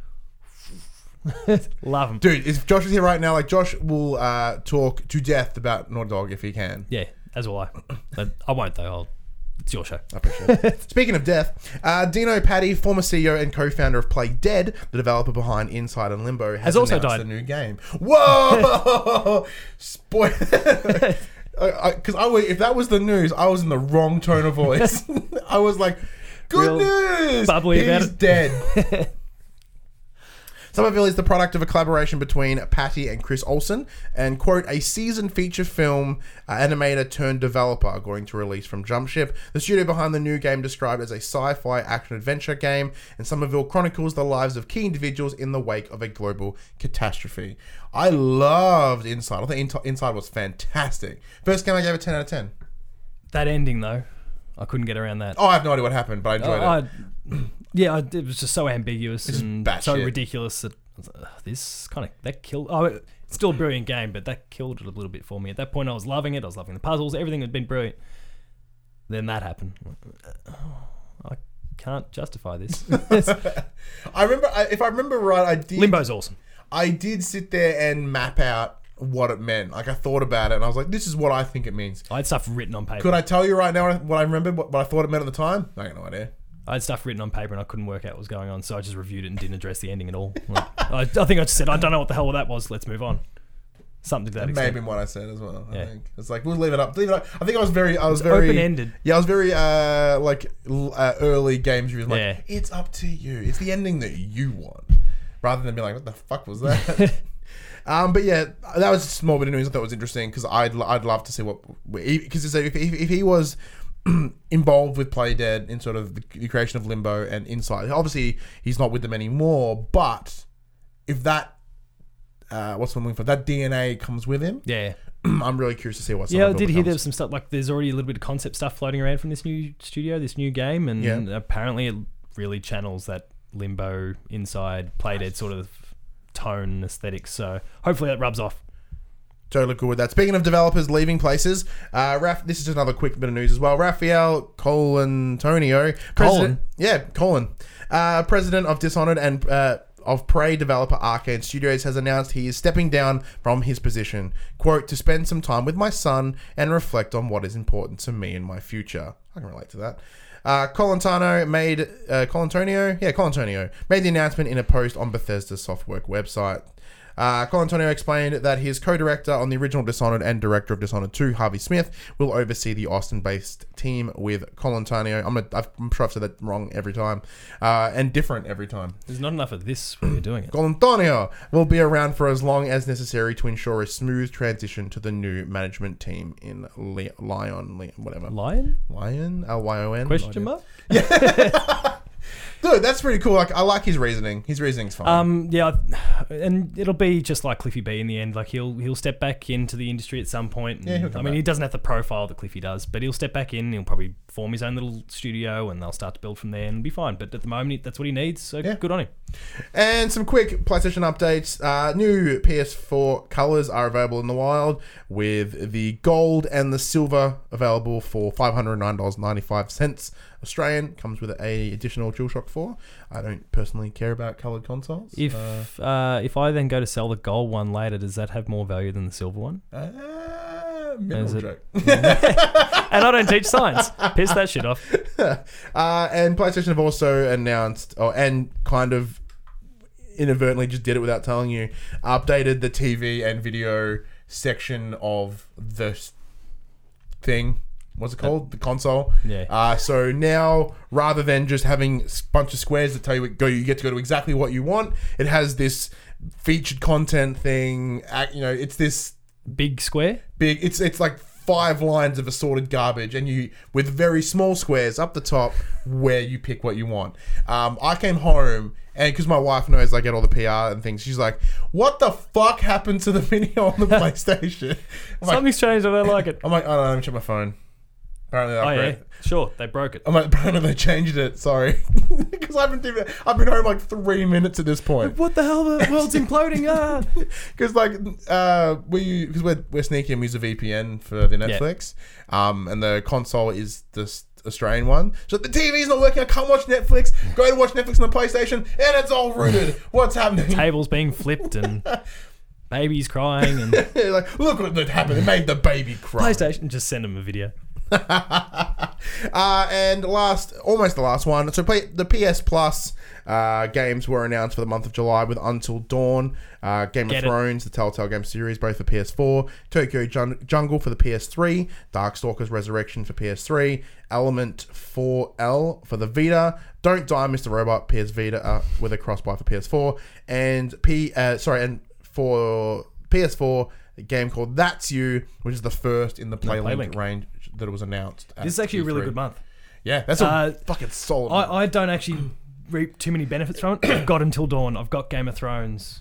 Love them. Dude, if Josh is here right now, like Josh will uh, talk to death about Naughty Dog if he can. Yeah, as will I. But I won't though. I'll, it's your show. I appreciate it. Speaking of death, uh, Dino Patti, former C E O and co-founder of Play Dead, the developer behind Inside and Limbo, has, Has also announced died. a new game. Whoa! Spoil. Because I, I, I would- if that was the news, I was in the wrong tone of voice. I was like, "Good Real news! bubbly He's about it." dead." Somerville is the product of a collaboration between Patty and Chris Olsen, and, quote, a seasoned feature film uh, animator turned developer are going to release from Jumpship. The studio behind the new game described as a sci-fi action-adventure game, and Somerville chronicles the lives of key individuals in the wake of a global catastrophe. I loved Inside. I think In- Inside was fantastic. First game I gave it ten out of ten. That ending, though, I couldn't get around that. Oh, I have no idea what happened, but I enjoyed I- it. I- yeah, I- it was just so ambiguous It's and batshit. so ridiculous that I was like, "Ugh, this kind of that killed. Oh, it's still a brilliant game, but that killed it a little bit for me. At that point, I was loving it. I was loving the puzzles. Everything had been brilliant. Then that happened. Oh, I can't justify this. I remember, I- if I remember right, I did. Limbo's awesome. I did sit there and map out what it meant. Like, I thought about it, and I was like, "This is what I think it means." I had stuff written on paper. Could I tell you right now what I remembered, what, what I thought it meant at the time? I got no idea. I had stuff written on paper and I couldn't work out what was going on, so I just reviewed it and didn't address the ending at all. Like, I, I think I just said, I don't know what the hell that was. Let's move on. Something to that extent. Maybe what I said as well. I Yeah. think it's like we'll leave it up. Leave it up. I think I was very. I was very open-ended. Yeah, I was very uh like l- uh, early games reviews. Like, Yeah. it's up to you. It's the ending that you want, rather than be like, what the fuck was that? Um, but yeah, that was a small bit of news I thought was interesting because I'd I'd love to see what because if, if if he was involved with Playdead in sort of the, the creation of Limbo and Inside, obviously he's not with them anymore. But if that uh, what's one looking for that D N A comes with him, Yeah. I'm really curious to see what's. Yeah, I did hear there's some stuff, like there's already a little bit of concept stuff floating around from this new studio, this new game, and Yeah. apparently it really channels that Limbo, Inside, Playdead sort of tone and aesthetic, so hopefully that rubs off. Totally cool with that. Speaking of developers leaving places, uh, Raf, this is just another quick bit of news as well. Raphael Colantonio, president, yeah, Colin, uh, president of Dishonored and uh, of Prey developer Arcane Studios, has announced he is stepping down from his position. Quote, to spend some time with my son and reflect on what is important to me in my future. I can relate to that. Uh, Colantano made uh, Colantonio, yeah, Colantonio made the announcement in a post on Bethesda's Softwork website. Uh, Colantonio explained that his co-director on the original Dishonored and director of Dishonored two, Harvey Smith, will oversee the Austin-based team with Colantonio. I'm, a, I'm sure I've said that wrong every time, uh, and different every time. There's not enough of this when you're doing it. Colantonio will be around for as long as necessary to ensure a smooth transition to the new management team in Le- Lyon, Le- whatever. Lion? Lyon? L Y O N? Question mark? Dude, that's pretty cool. Like, I like his reasoning. His reasoning's fine. Um, yeah, and it'll be just like Cliffy B in the end. Like he'll he'll step back into the industry at some point. And, Yeah, he'll come I mean, back. he doesn't have the profile that Cliffy does, but he'll step back in. He'll probably form his own little studio, and they'll start to build from there and be fine. But at the moment, he- that's what he needs. So Yeah. good on him. And some quick PlayStation updates. Uh, new P S four colors are available in the wild, with the gold and the silver available for five hundred nine dollars and ninety-five cents Australian. Comes with a additional DualShock four. I don't personally care about colored consoles. If uh, uh, if I then go to sell the gold one later, does that have more value than the silver one? uh, Is mineral it- joke. And I don't teach science. Piss that shit off. uh, and PlayStation have also announced, oh, and kind of inadvertently just did it without telling you, updated the T V and video section of the thing. What's it called? The console. Yeah. Uh, so now, rather than just having a bunch of squares that tell you go, you get to go to exactly what you want. It has this featured content thing. act- You know, it's this Big square. big. It's it's like five lines of assorted garbage, and you with very small squares up the top where you pick what you want. Um, I came home. And because my wife knows I get all the P R and things, she's like, "What the fuck happened to the video on the PlayStation?" I'm like, Something's changed. I don't like it. I'm like, "I don't know. Let me check my phone." Apparently, they Oh upgraded. yeah, sure. They broke it. I'm like, apparently they changed it. Sorry, because I've been doing, I've been home like three minutes at this point. What the hell? The world's imploding. Ah. Because like uh, we because we're we're sneaky and we use a V P N for the Netflix, um, and the console is this Australian one. So the T V's not working. I can't watch Netflix. Go to watch Netflix on the PlayStation, and it's all rooted. What's happening? Tables being flipped and babies crying and Like, look what happened. It made the baby cry. PlayStation. Just send them a video. Uh, and last, almost the last one. So play the P S Plus uh, games were announced for the month of July with Until Dawn, uh, Game Get of it. Thrones, the Telltale Game series, both for P S four, Tokyo Jun- Jungle for the P S three, Darkstalkers Resurrection for P S three, Element four L for the Vita, Don't Die, Mister Robot, P S Vita uh, with a cross-buy for P S four, and P uh, sorry, and for P S four, a game called That's You, which is the first in the PlayLink, PlayLink. range that it was announced. at This is actually a really E three. good month. Yeah, that's a Uh, fucking solid. month. I, I don't actually reap too many benefits from it. I've got Until Dawn. I've got Game of Thrones.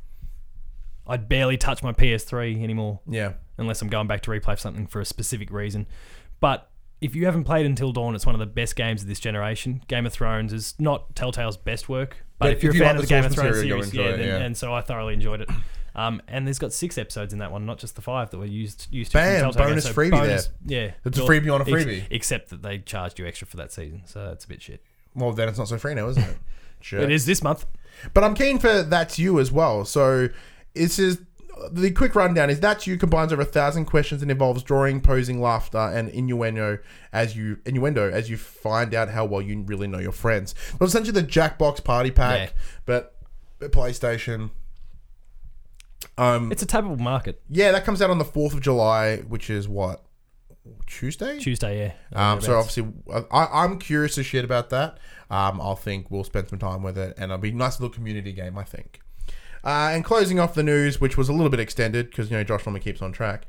I'd barely touch my P S three anymore yeah. unless I'm going back to replay something for a specific reason. But if you haven't played Until Dawn, it's one of the best games of this generation. Game of Thrones is not Telltale's best work, but Yeah, if you're if a you fan like of the the Game of source Thrones material, you'll series, enjoy yeah, it, then, yeah. and so I thoroughly enjoyed it. Um, and there's got six episodes in that one, not just the five that were used used to. from Bam, Telltale bonus games. freebie bonus, Yeah, It's a Well, freebie on a ex- freebie. except that they charged you extra for that season, so that's a bit shit. Well, then it's not so free now, isn't it? Sure. It is this month. But I'm keen for That's You as well. So this is the quick rundown is That's You combines over a thousand questions and involves drawing, posing, laughter, and innuendo as you innuendo as you find out how well you really know your friends. Well, essentially the Jackbox Party Pack, Yeah. but but PlayStation. Um, It's a tappable market. yeah, that comes out on the fourth of July, which is what Tuesday. Tuesday, yeah. Um, so obviously, I, I'm curious as shit about that. Um, I'll think we'll spend some time with it, and it'll be a nice little community game, I think. Uh, and closing off the news, which was a little bit extended because you know Josh normally keeps on track.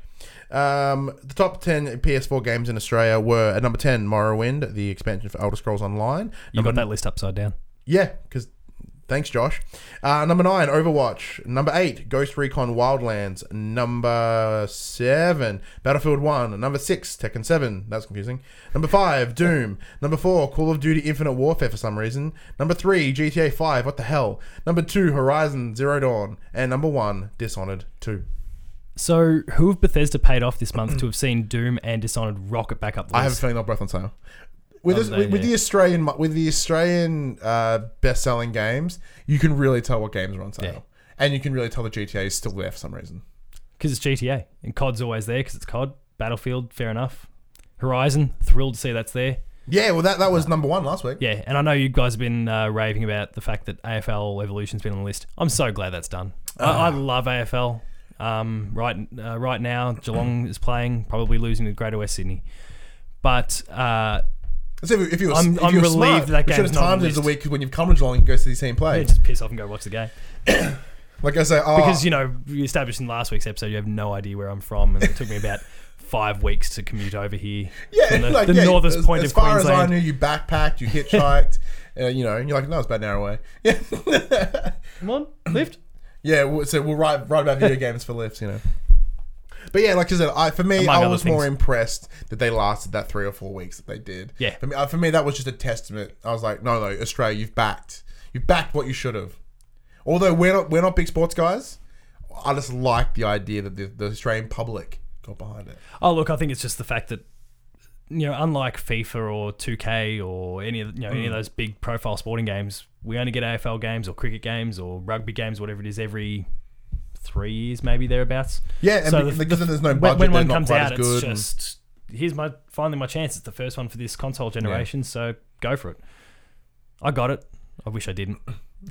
Um, the top ten P S four games in Australia were at number ten, Morrowind, the expansion for Elder Scrolls Online. You Number got that list upside down. yeah, because thanks, Josh. Uh, number nine, Overwatch. Number eight, Ghost Recon Wildlands. Number seven, Battlefield one. Number six, Tekken seven. That's confusing. Number five, Doom. Number four, Call of Duty Infinite Warfare for some reason. Number three, G T A five. What the hell? Number two, Horizon Zero Dawn. And number one, Dishonored two. So, who have Bethesda paid off this month to have seen Doom and Dishonored rocket back up the I have a list? feeling they're both on sale. With, Oh, this, they- with, with yeah. the Australian with the Australian uh, best-selling games, you can really tell what games are on sale, Yeah. and you can really tell the G T A is still there for some reason. Because it's G T A. And C O D's always there because it's C O D. Battlefield, fair enough. Horizon, thrilled to see that's there. Yeah, well, that, that was number one last week. Yeah, and I know you guys have been uh, raving about the fact that A F L Evolution's been on the list. I'm so glad that's done. I, I love A F L. Um, right, uh, right now, Geelong is playing, probably losing to Greater West Sydney. But uh, So if, if you were, I'm- if I'm you were relieved smart, that you should game's have not on timed the it as a list. week when you've come to Geelong, you can go see the team play. yeah, just piss off and go watch the game. Like I say, oh, Because, you know, we established in last week's episode, you have no idea where I'm from, and it took me about five weeks to commute over here yeah, from the, like, the yeah, northest as, point as of far Queensland. as I knew, you backpacked, you hitchhiked, uh, you know, and you're like, no, it's about an hour away. Yeah, Come on, lift. yeah. well, So we'll write write about video games for lifts, you know. But yeah, like I said, I, for me, Among I other was more things. impressed that they lasted that three or four weeks that they did. Yeah. For me, uh, for me, that was just a testament. I was like, no, no, Australia, you've backed, you've backed what you should have. Although we're not, we're not big sports guys. I just like the idea that the, the Australian public got behind it. Oh, look, I think it's just the fact that, you know, unlike FIFA or two K or any of, you know, any Mm. of those big profile sporting games, we only get A F L games or cricket games or rugby games, whatever it is, every three years, maybe thereabouts. Yeah, and So be- the- because then there's no When, budget, when they're one not comes quite out, as it's good. and- just, here's my, finally my chance. It's the first one for this console generation, so go for it. I got it. I wish I didn't.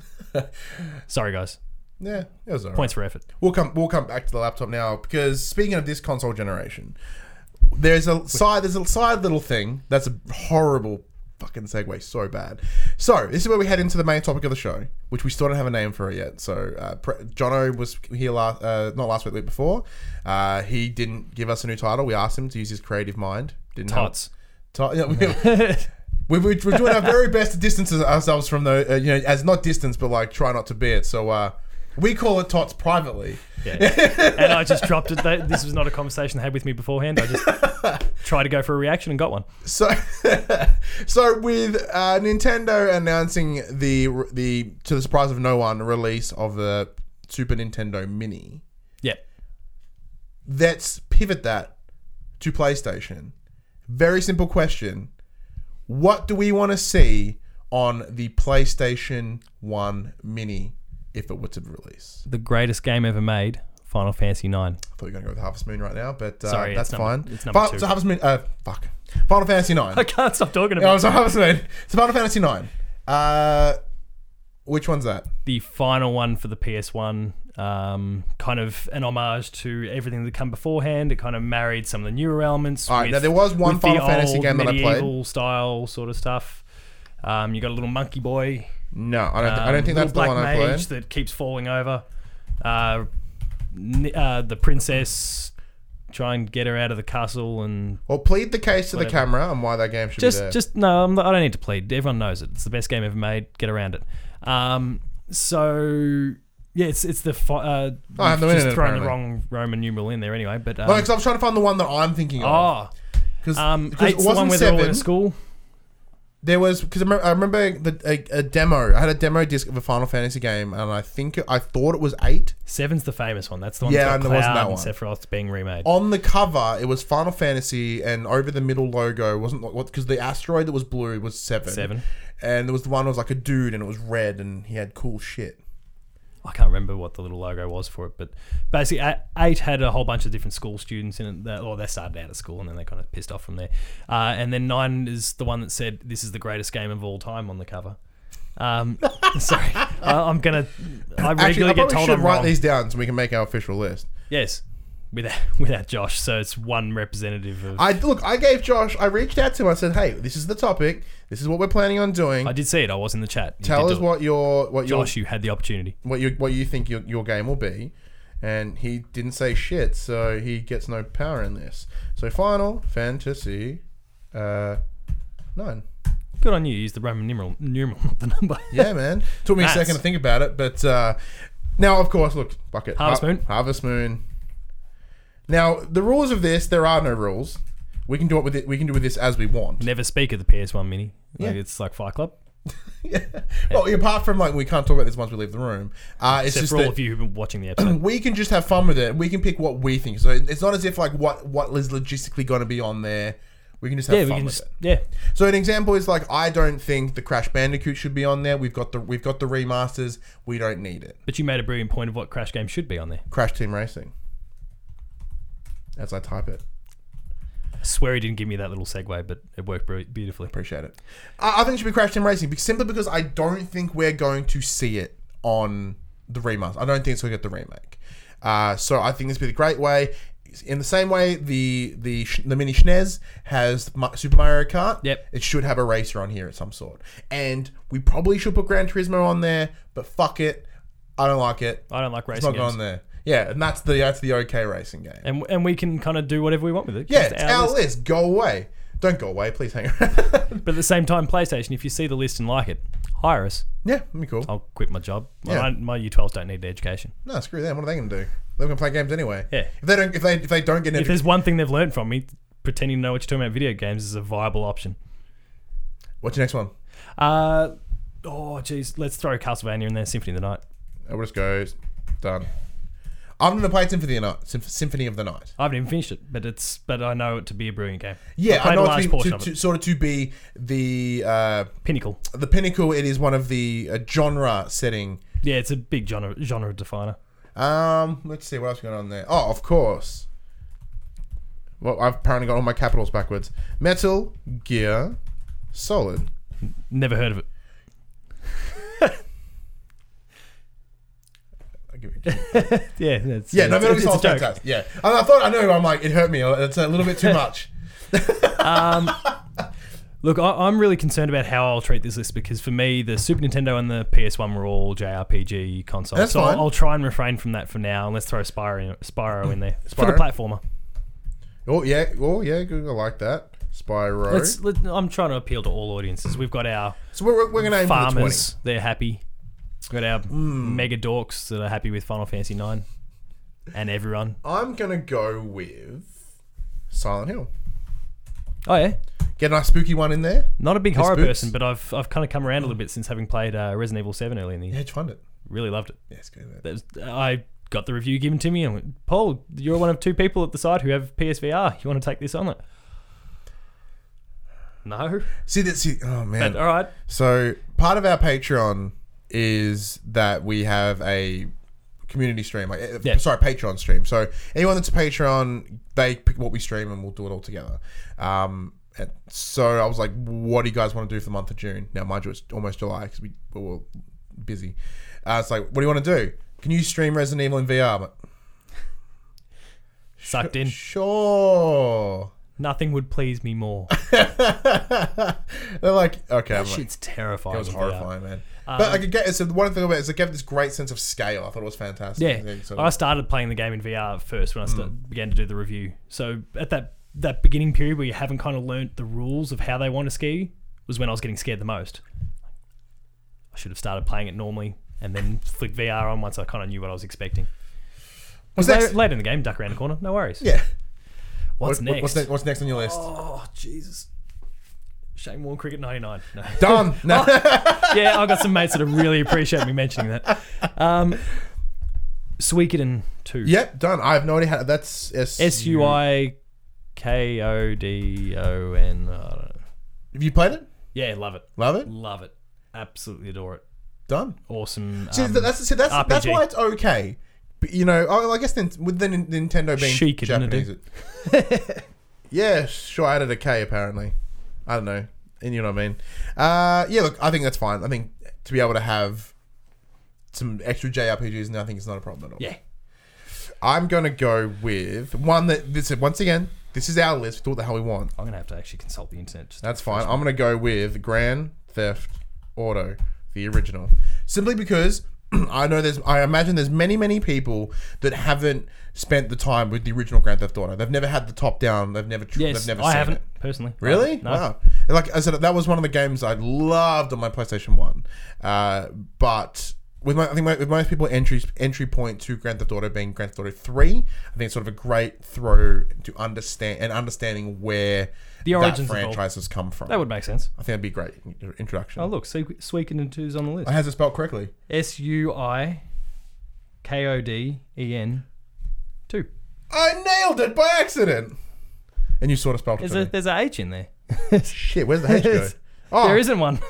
Sorry, guys. yeah, it was alright. Points for effort. We'll come. We'll come back to the laptop now because speaking of this console generation, there's a side. There's a side little thing that's a horrible fucking segue. So bad. So this is where we head into the main topic of the show, which we still don't have a name for it yet. So uh, Pre- Jono was here last, uh, not last week, the week before. Uh, he didn't give us a new title. We asked him to use his creative mind. Didn't help. Tots. Tot- yeah, we- We, we, we're doing our very best to distance ourselves from the, uh, you know, as not distance, but like try not to be it. So uh, we call it Tots privately. Yeah. And I just dropped it. That- This was not a conversation I had with me beforehand. I just tried to go for a reaction and got one. So, so with uh, Nintendo announcing the the to the surprise of no one release of the Super Nintendo Mini, Yeah. let's pivot that to PlayStation. Very simple question: what do we want to see on the PlayStation One Mini if it were to release? The greatest game ever made Final Fantasy nine. I thought you were going to go with Harvest Moon right now, but uh, Sorry, that's it's number- fine. it's number Fi- two. So Harvest Moon, uh, fuck. Final Fantasy nine. I can't stop talking Yeah, about so Harvest Moon. So Final Fantasy nine. Uh, which one's that? the final one for the P S one. Um, kind of an homage to everything that come beforehand. It kind of married some of the newer elements. All right, with, now there was one with the Final Fantasy old game that I played. medieval style sort of stuff. Um, you got a little monkey boy. No, I don't. Th- I Um, don't think little that's the black one I mage played. that keeps falling over. Uh, n- uh, the princess, try and get her out of the castle, and Well, plead the case to the Whatever. camera and why that game should just, be there. just no, I'm not, I don't need to plead. Everyone knows it. It's the best game ever made. Get around it. Um, so yeah, it's it's the fi- uh, I have no just internet, thrown the apparently. wrong Roman numeral in there anyway. But um, Well, because I was trying to find the one that I'm thinking of. oh, Because um, it eight's the one wasn't where they're all in seven. a school. There was because I remember, I remember the, a, a demo. I had a demo disc of a Final Fantasy game, and I think it, I thought it was eight. Seven's the famous one. That's the one. Yeah, that's and got there wasn't Cloud that and one. Sephiroth being remade. On the cover, it was Final Fantasy, and over the middle logo wasn't what because the asteroid that was blue was seven. Seven. And there was the one that was like a dude, and it was red, and he had cool shit. I can't remember what the little logo was for it, but basically, a- eight had a whole bunch of different school students in it. That, or they started out at school and then they kind of pissed off from there. Uh, and then nine is the one that said, "This is the greatest game of all time" on the cover. Um, sorry, I, I'm gonna. I Actually, I regularly get probably told should I'm write wrong. these down so we can make our official list. Yes, without without Josh, so it's one representative of. I, I look. I gave Josh. I reached out to him. I said, "Hey, this is the topic. This is what we're planning on doing. did see it. I was in the chat. You Tell did us do it. what your what your Josh, you had the opportunity. what you what you think your, your game will be," and he didn't say shit, so he gets no power in this. So Final Fantasy uh, nine. Good on you. Use the Roman numeral, numeral, not the number. Yeah, man. Took me a That's- second to think about it, but uh, now of course, look, bucket Harvest Har- Moon. Harvest Moon. Now the rules of this, there are no rules. We can do it with it. We can do with this as we want. Never speak of the P S one Mini. Like Yeah. it's like Fight Club. Yeah. Well, apart from like we can't talk about this once we leave the room. Uh, it's Except just for all that of you who've been watching the episode. we can just have fun with it. We can pick what we think. So it's not as if like what what is logistically going to be on there. We can just have yeah, we fun can with just it. yeah. So an example is like I don't think the Crash Bandicoot should be on there. We've got the we've got the remasters. We don't need it. But you made a brilliant point of what Crash game should be on there. Crash Team Racing. As I type it. I swear he didn't give me that little segue, but it worked br- beautifully. Appreciate it. I, I think it should be Crash Team Racing be- simply because I don't think we're going to see it on the remaster. I don't think it's going to get the remake. Uh, so I think this would be a great way. In the same way, the the sh- the mini S N E S has Ma- Super Mario Kart. Yep. It should have a racer on here of some sort. And we probably should put Gran Turismo on there, but fuck it. I don't like it. I don't like It's racing not going games. there. Yeah, and that's the that's the okay racing game. And, and we can kind of do whatever we want with it. Yeah, It's it's our list. list. Go away. Don't go away. Please hang around. But at the same time, PlayStation, if you see the list and like it, hire us. Yeah, that'd be cool. I'll quit my job. Yeah. My, my U twelves don't need education. No, screw them. What are they going to do? They're going to play games anyway. Yeah. If they don't, if they if they don't get an If there's one thing they've learned from me, pretending to know what you're talking about video games is a viable option. what's your next one? Uh, oh, jeez. Let's throw Castlevania in there, Symphony of the Night. It just goes done. I'm going to play Symphony of the Night. Symph- Symphony of the Night. I haven't even finished it, but it's but I know it to be a brilliant game. Yeah, I played I know a it's large been, portion to, of to, it. sort of to be the uh, Pinnacle. the pinnacle. It is one of the uh, genre setting. Yeah, it's a big genre genre definer. Um, let's see what else we got on there. Oh, of course. Well, I've apparently got all my capitals backwards. Metal Gear Solid. Never heard of it. I'll give it. Yeah, that's, Yeah, no, it's, Metal Gear it's a Solid's joke. fantastic. Yeah, I, I thought I know. I'm like, it hurt me. It's a little bit too much. Um, look, I, I'm really concerned about how I'll treat this list because for me, the Super Nintendo and the P S one were all J R P G consoles. That's so fine. I'll, I'll try and refrain from that for now, and let's throw Spyro, Spyro in there for the Spyro? platformer. Oh yeah, oh yeah, good. I like that. Spyro. Let's. Let, I'm trying to appeal to all audiences. We've got our so we're, we're going to aim for the twenty. farmers; they're happy. We've got our Hmm. mega dorks that are happy with Final Fantasy nine, and everyone. I'm going to go with Silent Hill. Oh yeah, Get a nice spooky one in there. not a big The horror spooks? person, but I've I've kind of come around a little bit since having played uh, Resident Evil seven early in the year. Yeah, how'd you find it? Really loved it. Yeah, it's good. Man. There's, I got the review given to me and went, Paul, you're one of two people at the site who have P S V R. You want to take this on it? No. See that? See, oh man. But all right. So part of our Patreon is that we have a community stream, like uh, Yeah. sorry, Patreon stream. So anyone that's a Patreon, they pick what we stream and we'll do it all together. Um, and so I was like, what do you guys want to do for the month of June? Now, mind you, it's almost July because we, we were busy. Uh, it's like, what do you want to do? Can you stream Resident Evil in V R? But Sucked in. Sure. Nothing would please me more. They're like, okay, I'm That like, shit's terrifying. it was in V R. horrifying, man. Um, but like, again, so one thing about it is it gave this great sense of scale. I thought it was fantastic. Yeah, Sort of- I started playing the game in V R first when I sta- Mm. began to do the review. So at that that beginning period where you haven't kind of learnt the rules of how they want to ski was when I was getting scared the most. I should have started playing it normally and then flicked V R on once I kind of knew what I was expecting. What's Later, next? later in the game, duck around the corner, no worries. Yeah. What's What- next? What's, ne- what's next on your list? Oh Jesus! Shane Warne Cricket ninety-nine. No. Done. No. Yeah, I've got some mates that really appreciate me mentioning that. Um, Suikoden two. Yep, done. I have no idea how. That's S. S U I K O D O N. I don't know. Have you played it? Yeah, love it. Love it. Love it. Absolutely adore it. Done. Awesome. See, um, that's see, that's R P that's G. why it's okay. But, you know, oh, I guess then with the Nin- Nintendo being Chic, isn't it, Japanese, it, yeah, sure. I added a K apparently. I don't know. And you know what I mean? Uh, yeah. Look, I think that's fine. I think to be able to have some extra J R P Gs, and I think it's not a problem at all. Yeah. I'm gonna go with one that this once again. This is our list. We do what the hell we want. I'm going to have to actually consult the internet. Just That's fine. I'm going to go with Grand Theft Auto, the original. Simply because I know there's, I imagine there's many, many people that haven't spent the time with the original Grand Theft Auto. They've never had the top down. They've never, tr- Yes, they've never I seen haven't, it. personally. Really? No. Wow. Like I said, that was one of the games I loved on my PlayStation One. Uh, but with my, I think my, with most people, entry entry point to Grand Theft Auto being Grand Theft Auto Three. I think it's sort of a great throw to understand and understanding where The that origins of all. franchise has come from. That would make sense. I think that'd be a great introduction. Oh, look, Suikoden two's on the list. I has it spelled correctly. S U I K O D E N two. I nailed it by accident. And you sort of spelled it There's for a me. there's a H in there. Shit, where's the H go? Oh, There isn't one.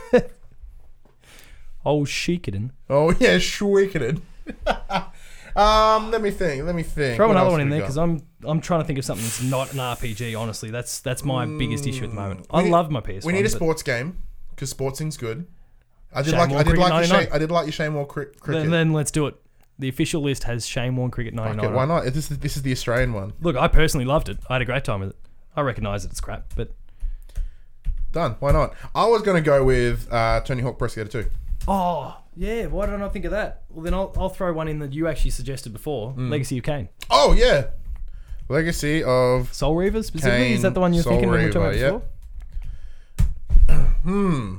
Oh, Suikoden. oh yeah, Schwicked. um, let me think. Let me think. Throw What another else one in we there got? because I'm I'm trying to think of something that's not an R P G. Honestly, that's that's my biggest issue at the moment. I We need- love my P S one. We need a but sports game because sportsing's good. I did Shane like. Warne I did Cricket like. Your ninety-nine. Shane, I did like your Shane Warne cri- cricket. Then, then let's do it. The official list has Shane Warne Cricket ninety-nine. Okay, on why it. not? This is this is the Australian one. Look, I personally loved it. I had a great time with it. I recognise that it's crap, but Done. Why not? I was going to go with uh, Tony Hawk Pro Skater two. oh yeah, why did I not think of that? Well, then I'll I'll throw one in that you actually suggested before. Mm. Legacy of Kain. Oh yeah, Legacy of Soul Reaver specifically. Kain, Is that the one you're Soul thinking when we were talking about Reaver, before? Hmm.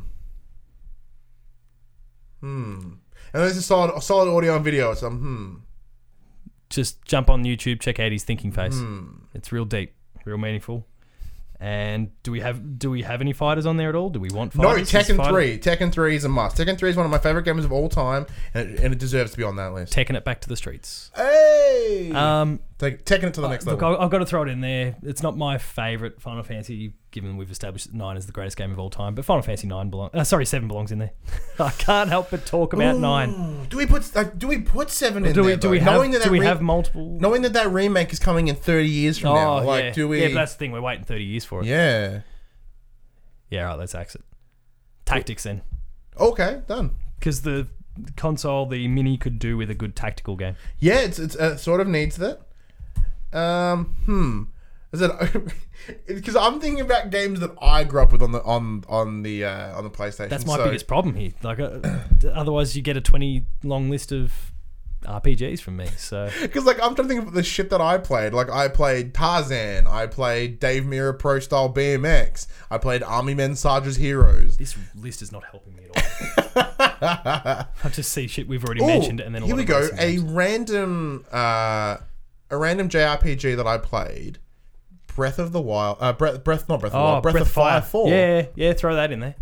Hmm. And there's a solid, solid audio and video. So hmm. Just jump on YouTube, check out his thinking face. Hmm. It's real deep, real meaningful. And do we have do we have any fighters on there at all? Do we want No, fighters? Is Tekken fighter- three. Tekken three is a must. Tekken three is one of my favorite games of all time, and it, and it deserves to be on that list. Taking it back to the streets. Hey! Um, Take, taking it to the next look, level. I- I've got to throw it in there. It's not my favourite Final Fantasy, given we've established that nine is the greatest game of all time. But Final Fantasy nine belongs. Uh, sorry, seven belongs in there. I can't help but talk about nine. Ooh, Do we put uh, do we put seven in Do we there? do though? we have knowing that do that we re- have multiple? knowing that that remake is coming in thirty years from oh now? Like, yeah, do we? yeah. But that's the thing. We're waiting thirty years for it. yeah. Yeah, right. Let's axe it. Tactics then, Okay, done. because the console, the mini, could do with a good tactical game. Yeah, it's it's uh, sort of needs that. Um, hmm. Is it? Because I'm thinking about games that I grew up with on the on on the uh, on the PlayStation. That's my so- biggest problem here. Like, uh, otherwise you get a twenty long list of R P Gs from me. So Because like I'm trying to think of the shit that I played. Like I played Tarzan, I played Dave Mirra Pro Style B M X, I played Army Men Sarge's Heroes. this list is not helping me at all. I just see shit we've already Ooh, mentioned, and then a here lot we of go. racing A games. random uh, a random J R P G that I played. Breath of the Wild. Uh, Breath, Breath, not Breath of the oh, Wild. Breath, of Fire Four. Yeah, yeah, throw that in there.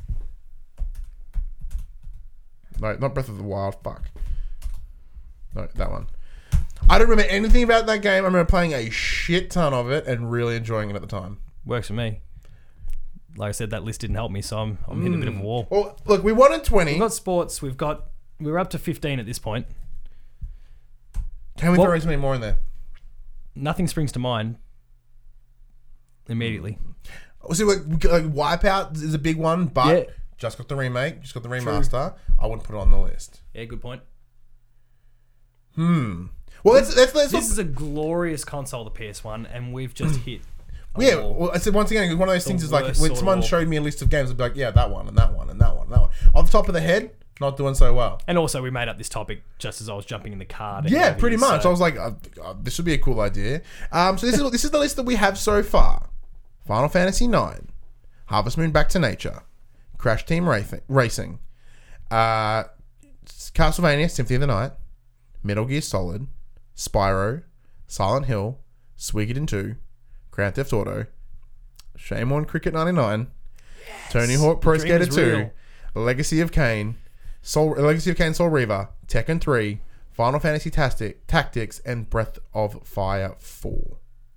No, not Breath of the Wild. Fuck. No, that one. I don't remember anything about that game. I remember playing a shit ton of it and really enjoying it at the time. Works for me. Like I said, that list didn't help me, so I'm I'm hitting a bit of a wall. Well, look, we wanted twenty. We've got sports. We've got we're up to fifteen at this point. Can we Well- throw something more in there? Nothing springs to mind immediately. See, like, like Wipeout is a big one, but Yeah. just got the remake, just got the remaster. I wouldn't put it on the list. Yeah, good point. Hmm. Well, let's let's let's. This is a glorious console, the P S one, and we've just hit. a Yeah, wall. well, I said once again, one of those things is like worst when sort of someone wall. showed me a list of games, I'd be like, yeah, that one and that one and that one and that one. Off the top of the head, not doing so well. And also, we made up this topic just as I was jumping in the car. to Yeah, interview, pretty much. so- I was like, uh, uh, this would be a cool idea. Um, so this is this is the list that we have so far: Final Fantasy nine, Harvest Moon: Back to Nature, Crash Team Racing, Racing, uh, Castlevania: Symphony of the Night, Metal Gear Solid, Spyro, Silent Hill, Suikoden two, Grand Theft Auto, Shame on Cricket ninety-nine, Tony Hawk Pro The dream Skater is two, real. Legacy of Kain, Soul Legacy of Kain Soul Reaver, Tekken three, Final Fantasy Tastic, Tactics, and Breath of Fire four.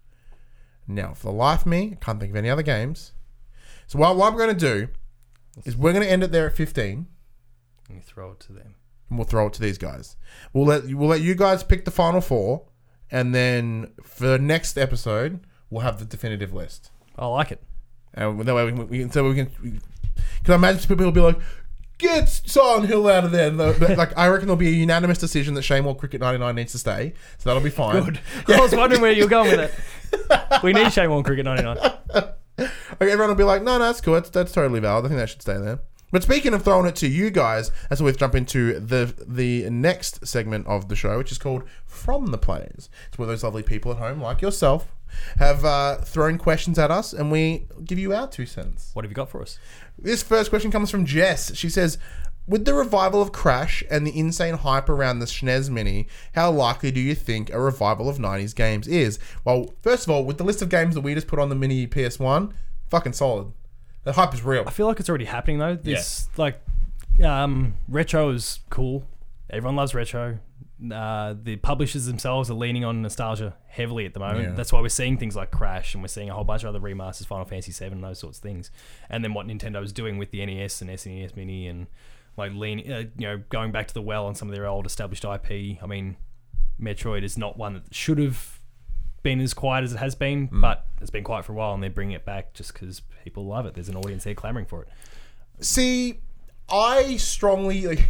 Now, for the life of me, I can't think of any other games. So what, what I'm going to do is we're going to end it there at fifteen, Let me throw it to them. and we'll throw it to these guys. We'll let we'll let you guys pick the final four, and then for the next episode, we'll have the definitive list. I like it. And that way we can, we can so we can. Because I imagine people will be like, "Get Silent Hill out of there." But like, I reckon there'll be a unanimous decision that Shame on Cricket ninety-nine needs to stay. So that'll be fine. Good. I was wondering where you were going with it. We need Shame on Cricket ninety-nine. Okay, everyone will be like, "No, no, that's cool. That's, that's totally valid. I think that should stay there." But speaking of throwing it to you guys, that's where we jump into the the next segment of the show, which is called From the Players. It's where those lovely people at home, like yourself, have uh, thrown questions at us, and we give you our two cents. What have you got for us? This first question comes from Jess. She says, with the revival of Crash and the insane hype around the S N E S Mini, how likely do you think a revival of nineties games is? Well, first of all, with the list of games that we just put on the Mini P S one, fucking solid. The hype is real. I feel like it's already happening though. This like um, retro is cool. Everyone loves retro. Uh, the publishers themselves are leaning on nostalgia heavily at the moment. Yeah. That's why we're seeing things like Crash, and we're seeing a whole bunch of other remasters, Final Fantasy seven, and those sorts of things. And then what Nintendo is doing with the N E S and S N E S Mini, and like leaning, uh, you know, going back to the well on some of their old established I P. I mean, Metroid is not one that should have been as quiet as it has been, Mm. but it's been quiet for a while, and they're bringing it back just because people love it. There's an audience there clamoring for it. See, I strongly like.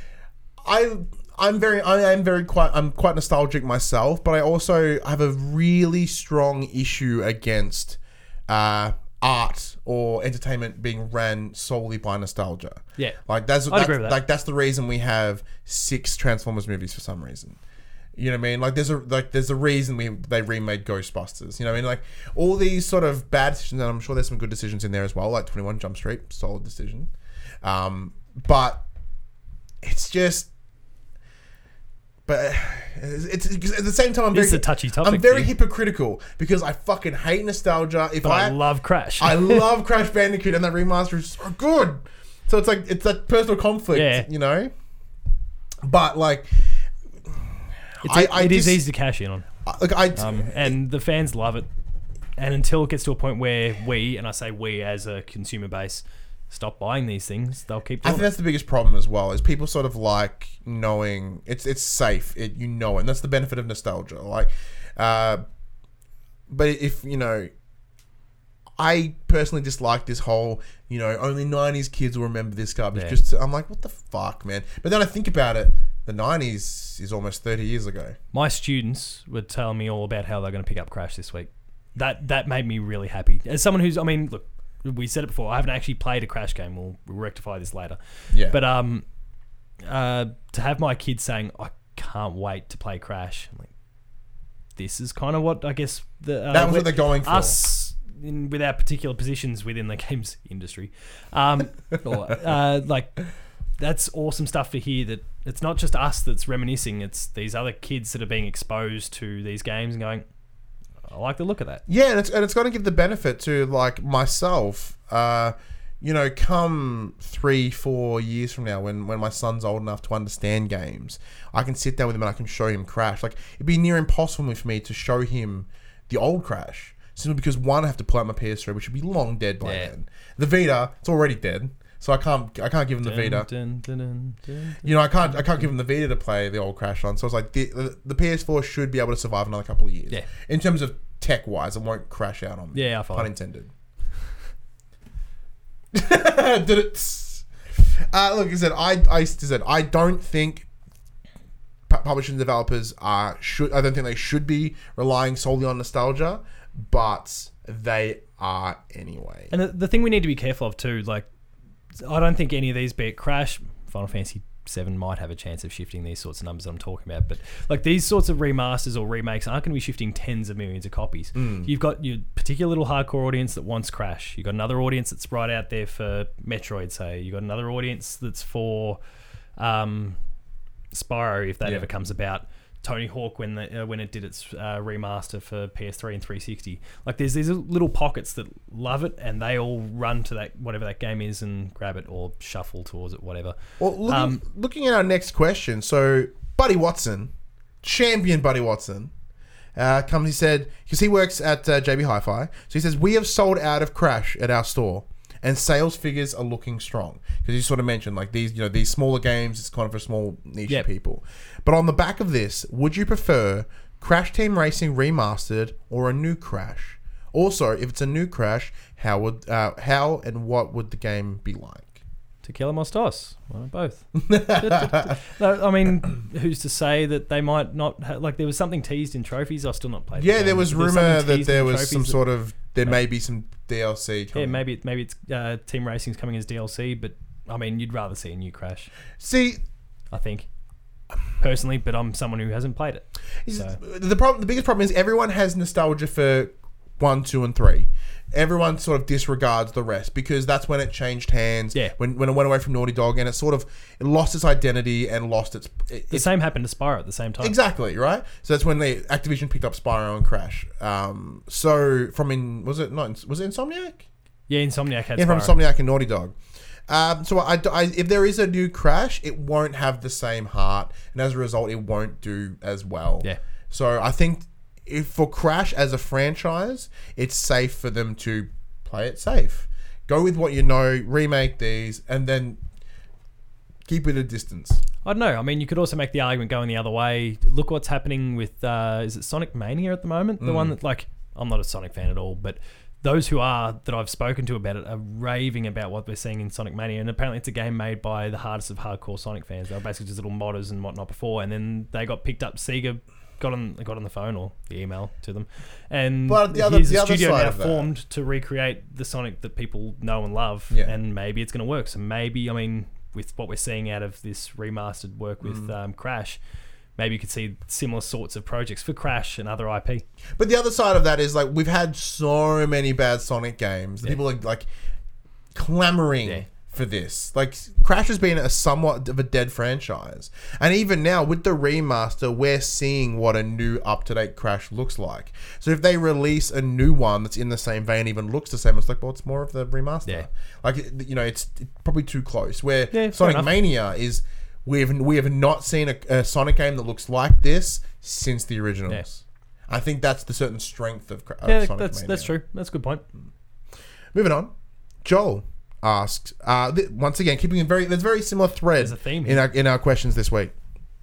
I I'm very I am very quite I'm quite nostalgic myself, but I also have a really strong issue against uh, art or entertainment being ran solely by nostalgia. Yeah. Like that's, I'd that's agree with that. like that's the reason we have six Transformers movies for some reason. You know what I mean? Like there's a like there's a reason we they remade Ghostbusters. You know what I mean? Like all these sort of bad decisions, and I'm sure there's some good decisions in there as well. Like twenty-one Jump Street, solid decision. Um, but it's just. But it's, it's at the same time I'm very It's a touchy topic, I'm very dude. hypocritical because I fucking hate nostalgia. If But I, I love Crash. I love Crash Bandicoot, and that remaster is so good. So it's like it's that personal conflict, Yeah. you know. But like, It's, I- it I is just- easy to cash in on. like I Um, and the fans love it. And until it gets to a point where we, and I say we as a consumer base, stop buying these things, they'll keep I doing think it. that's the biggest problem as well. Is people sort of like knowing it's it's safe. It you know, it. And that's the benefit of nostalgia. Like, uh, but if you know, I personally dislike this whole you know only nineties kids will remember this garbage. Yeah. Just I'm like, what the fuck, man. But then I think about it. The nineties is almost thirty years ago. My students were telling me all about how they're going to pick up Crash this week. That that made me really happy. As someone who's, I mean, look, we said it before. I haven't actually played a Crash game. We'll, we'll rectify this later. Yeah. But um, uh, to have my kids saying, "I can't wait to play Crash," I'm like, this is kind of what I guess the uh, That was what we- they're going for. Us in, with our particular positions within the games industry, um, or, uh, like that's awesome stuff to hear. That it's not just us that's reminiscing; it's these other kids that are being exposed to these games and going, "I like the look of that." Yeah, and it's and it's going to give the benefit to like myself. Uh, you know, come three, four years from now, when when my son's old enough to understand games, I can sit down with him and I can show him Crash. Like it'd be near impossible for me to show him the old Crash simply because one, I have to pull out my P S three, which would be long dead by Yeah. then. The Vita, it's already dead. so I can't I can't give them the Vita. Dun, dun, dun, dun, dun. You know, I can't I can't give them the Vita to play the old Crash on. So I was like, the, the, the P S four should be able to survive another couple of years. Yeah. In terms of tech wise, it won't crash out on me. Yeah, I follow. Pun intended. Did it? Uh, look, I said I I said I don't think pu- publishers and developers are should I don't think they should be relying solely on nostalgia, but they are anyway. And the, the thing we need to be careful of too, like, I don't think any of these, be it Crash, Final Fantasy seven might have a chance of shifting these sorts of numbers I'm talking about, but like these sorts of remasters or remakes aren't going to be shifting tens of millions of copies. Mm. You've got your particular little hardcore audience that wants Crash. You've got another audience that's right out there for Metroid, say. You've got another audience that's for um, Spyro, if that Yeah. ever comes about. Tony Hawk when the, uh, when it did its uh, remaster for P S three and three sixty. Like there's these little pockets that love it and they all run to that whatever that game is and grab it or shuffle towards it, whatever. Well, looking, Um, looking at our next question, so Buddy Watson, champion Buddy Watson, uh, comes. He said because he works at uh, J B Hi-Fi, so he says we have sold out of Crash at our store, and sales figures are looking strong. Because you sort of mentioned like these, you know, these smaller games, it's kind of for small niche Yep. people. But on the back of this, would you prefer Crash Team Racing Remastered or a new Crash? Also, if it's a new Crash, how would uh, how and what would the game be like? To kill them or Stos. Well, both. No, I mean, who's to say that they might not ha- like there was something teased in trophies. I've still not played. the Yeah, game. there was There's rumor something that teased there in was trophies some that- sort of there may be some D L C Yeah, coming. maybe maybe it's uh, Team Racing's coming as D L C, but I mean, you'd rather see a new Crash, See, I think, personally. But I'm someone who hasn't played it. is- So- the problem, the biggest problem is everyone has nostalgia for one, two, and three. Everyone sort of disregards the rest because that's when it changed hands. Yeah. When when it went away from Naughty Dog and it sort of it lost its identity and lost its. It, The it's- same happened to Spyro at the same time. Exactly right. So that's when they Activision picked up Spyro and Crash. Um, so from in was it not was it Insomniac? Yeah, Insomniac had Yeah, from Spyro. Insomniac and Naughty Dog. Um, so I, I, if there is a new Crash, it won't have the same heart, and as a result, it won't do as well. Yeah. So I think if for Crash as a franchise, it's safe for them to play it safe. Go with what you know, remake these, and then keep it a distance. I don't know. I mean, you could also make the argument going the other way. Look what's happening with uh, is it Sonic Mania at the moment? The Mm. one that like I'm not a Sonic fan at all, but those who are that I've spoken to about it are raving about what we're seeing in Sonic Mania, and apparently it's a game made by the hardest of hardcore Sonic fans. They were basically just little modders and whatnot before, and then they got picked up. Sega got on got on the phone or the email to them, and But the other- here's the a other studio side now of that- formed to recreate the Sonic that people know and love, Yeah. and maybe it's going to work. So maybe I mean, with what we're seeing out of this remastered work with Mm. um, Crash, maybe you could see similar sorts of projects for Crash and other I P. But the other side of that is like we've had so many bad Sonic games. that Yeah. People are like clamoring Yeah. for this. Like Crash has been a somewhat of a dead franchise, and even now with the remaster, we're seeing what a new up-to-date Crash looks like. So if they release a new one that's in the same vein, even looks the same, it's like, well, it's more of the remaster. Yeah. Like you know, it's probably too close. Where Yeah, fair Sonic enough. Mania is. We have we have not seen a, a Sonic game that looks like this since the originals. I think that's the certain strength of, of Yeah, Sonic that's Mania. that's true. That's a good point. Moving on, Joel asked uh, th- once again, keeping a very there's a very similar thread There's a theme in here. our in our questions this week.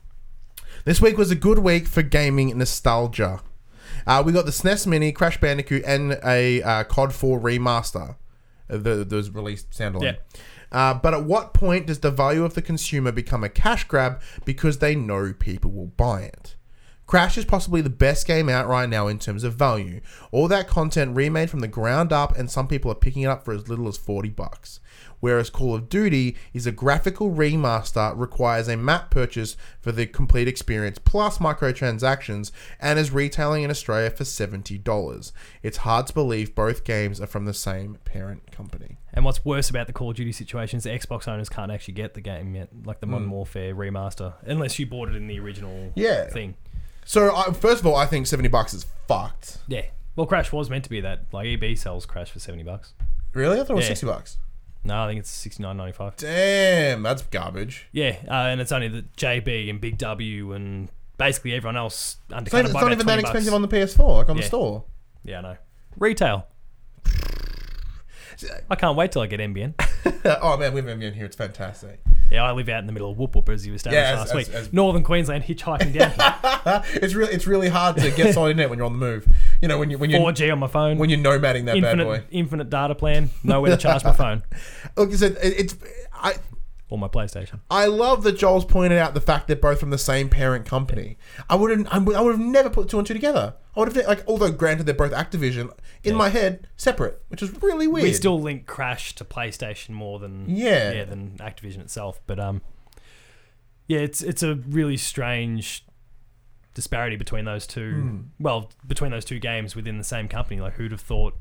This week was a good week for gaming nostalgia. Uh, we got the S N E S Mini, Crash Bandicoot, and a uh, C O D four remaster uh, that that was released standalone. Yeah. Uh, but at what point does the value of the consumer become a cash grab because they know people will buy it? Crash is possibly the best game out right now in terms of value. All that content remade from the ground up, and some people are picking it up for as little as forty bucks. Whereas Call of Duty is a graphical remaster, requires a map purchase for the complete experience plus microtransactions, and is retailing in Australia for seventy dollars. It's hard to believe both games are from the same parent company. And what's worse about the Call of Duty situation is the Xbox owners can't actually get the game yet, like the Modern Warfare remaster, unless you bought it in the original Yeah. thing. So, I, first of all, I think seventy bucks is fucked. Yeah. Well, Crash was meant to be that. Like E B sells Crash for seventy bucks. Really? I thought it was Yeah. sixty bucks. No, I think it's sixty nine ninety five. Damn, that's garbage. Yeah, uh, and it's only the J B and Big W and basically everyone else It's undercut not, it by it's not about even that twenty expensive bucks. on the P S four, like on the Yeah. store. Yeah, I know. Retail. I can't wait till I get N B N. Oh man, we have N B N here. It's fantastic. Yeah, I live out in the middle of Whoop Whoop, as you established Yeah, as- last as- week. as- Northern Queensland, hitchhiking down here. It's really it's really hard to get solid internet when you're on the move. You know when you when you four G on my phone. when you're nomading that bad boy. infinite, infinite data plan. Nowhere to charge my phone Like I said, it, it's I. or my PlayStation. I love that Joel's pointed out the fact they're both from the same parent company. I wouldn't. I would, I would have never put two and two together. I would have like, although granted they're both Activision, in Yeah. my head separate, which is really weird. We still link Crash to PlayStation more than Yeah. yeah than Activision itself. But um, yeah, it's it's a really strange disparity between those two. Mm. Well, between those two games within the same company. Like, who'd have thought?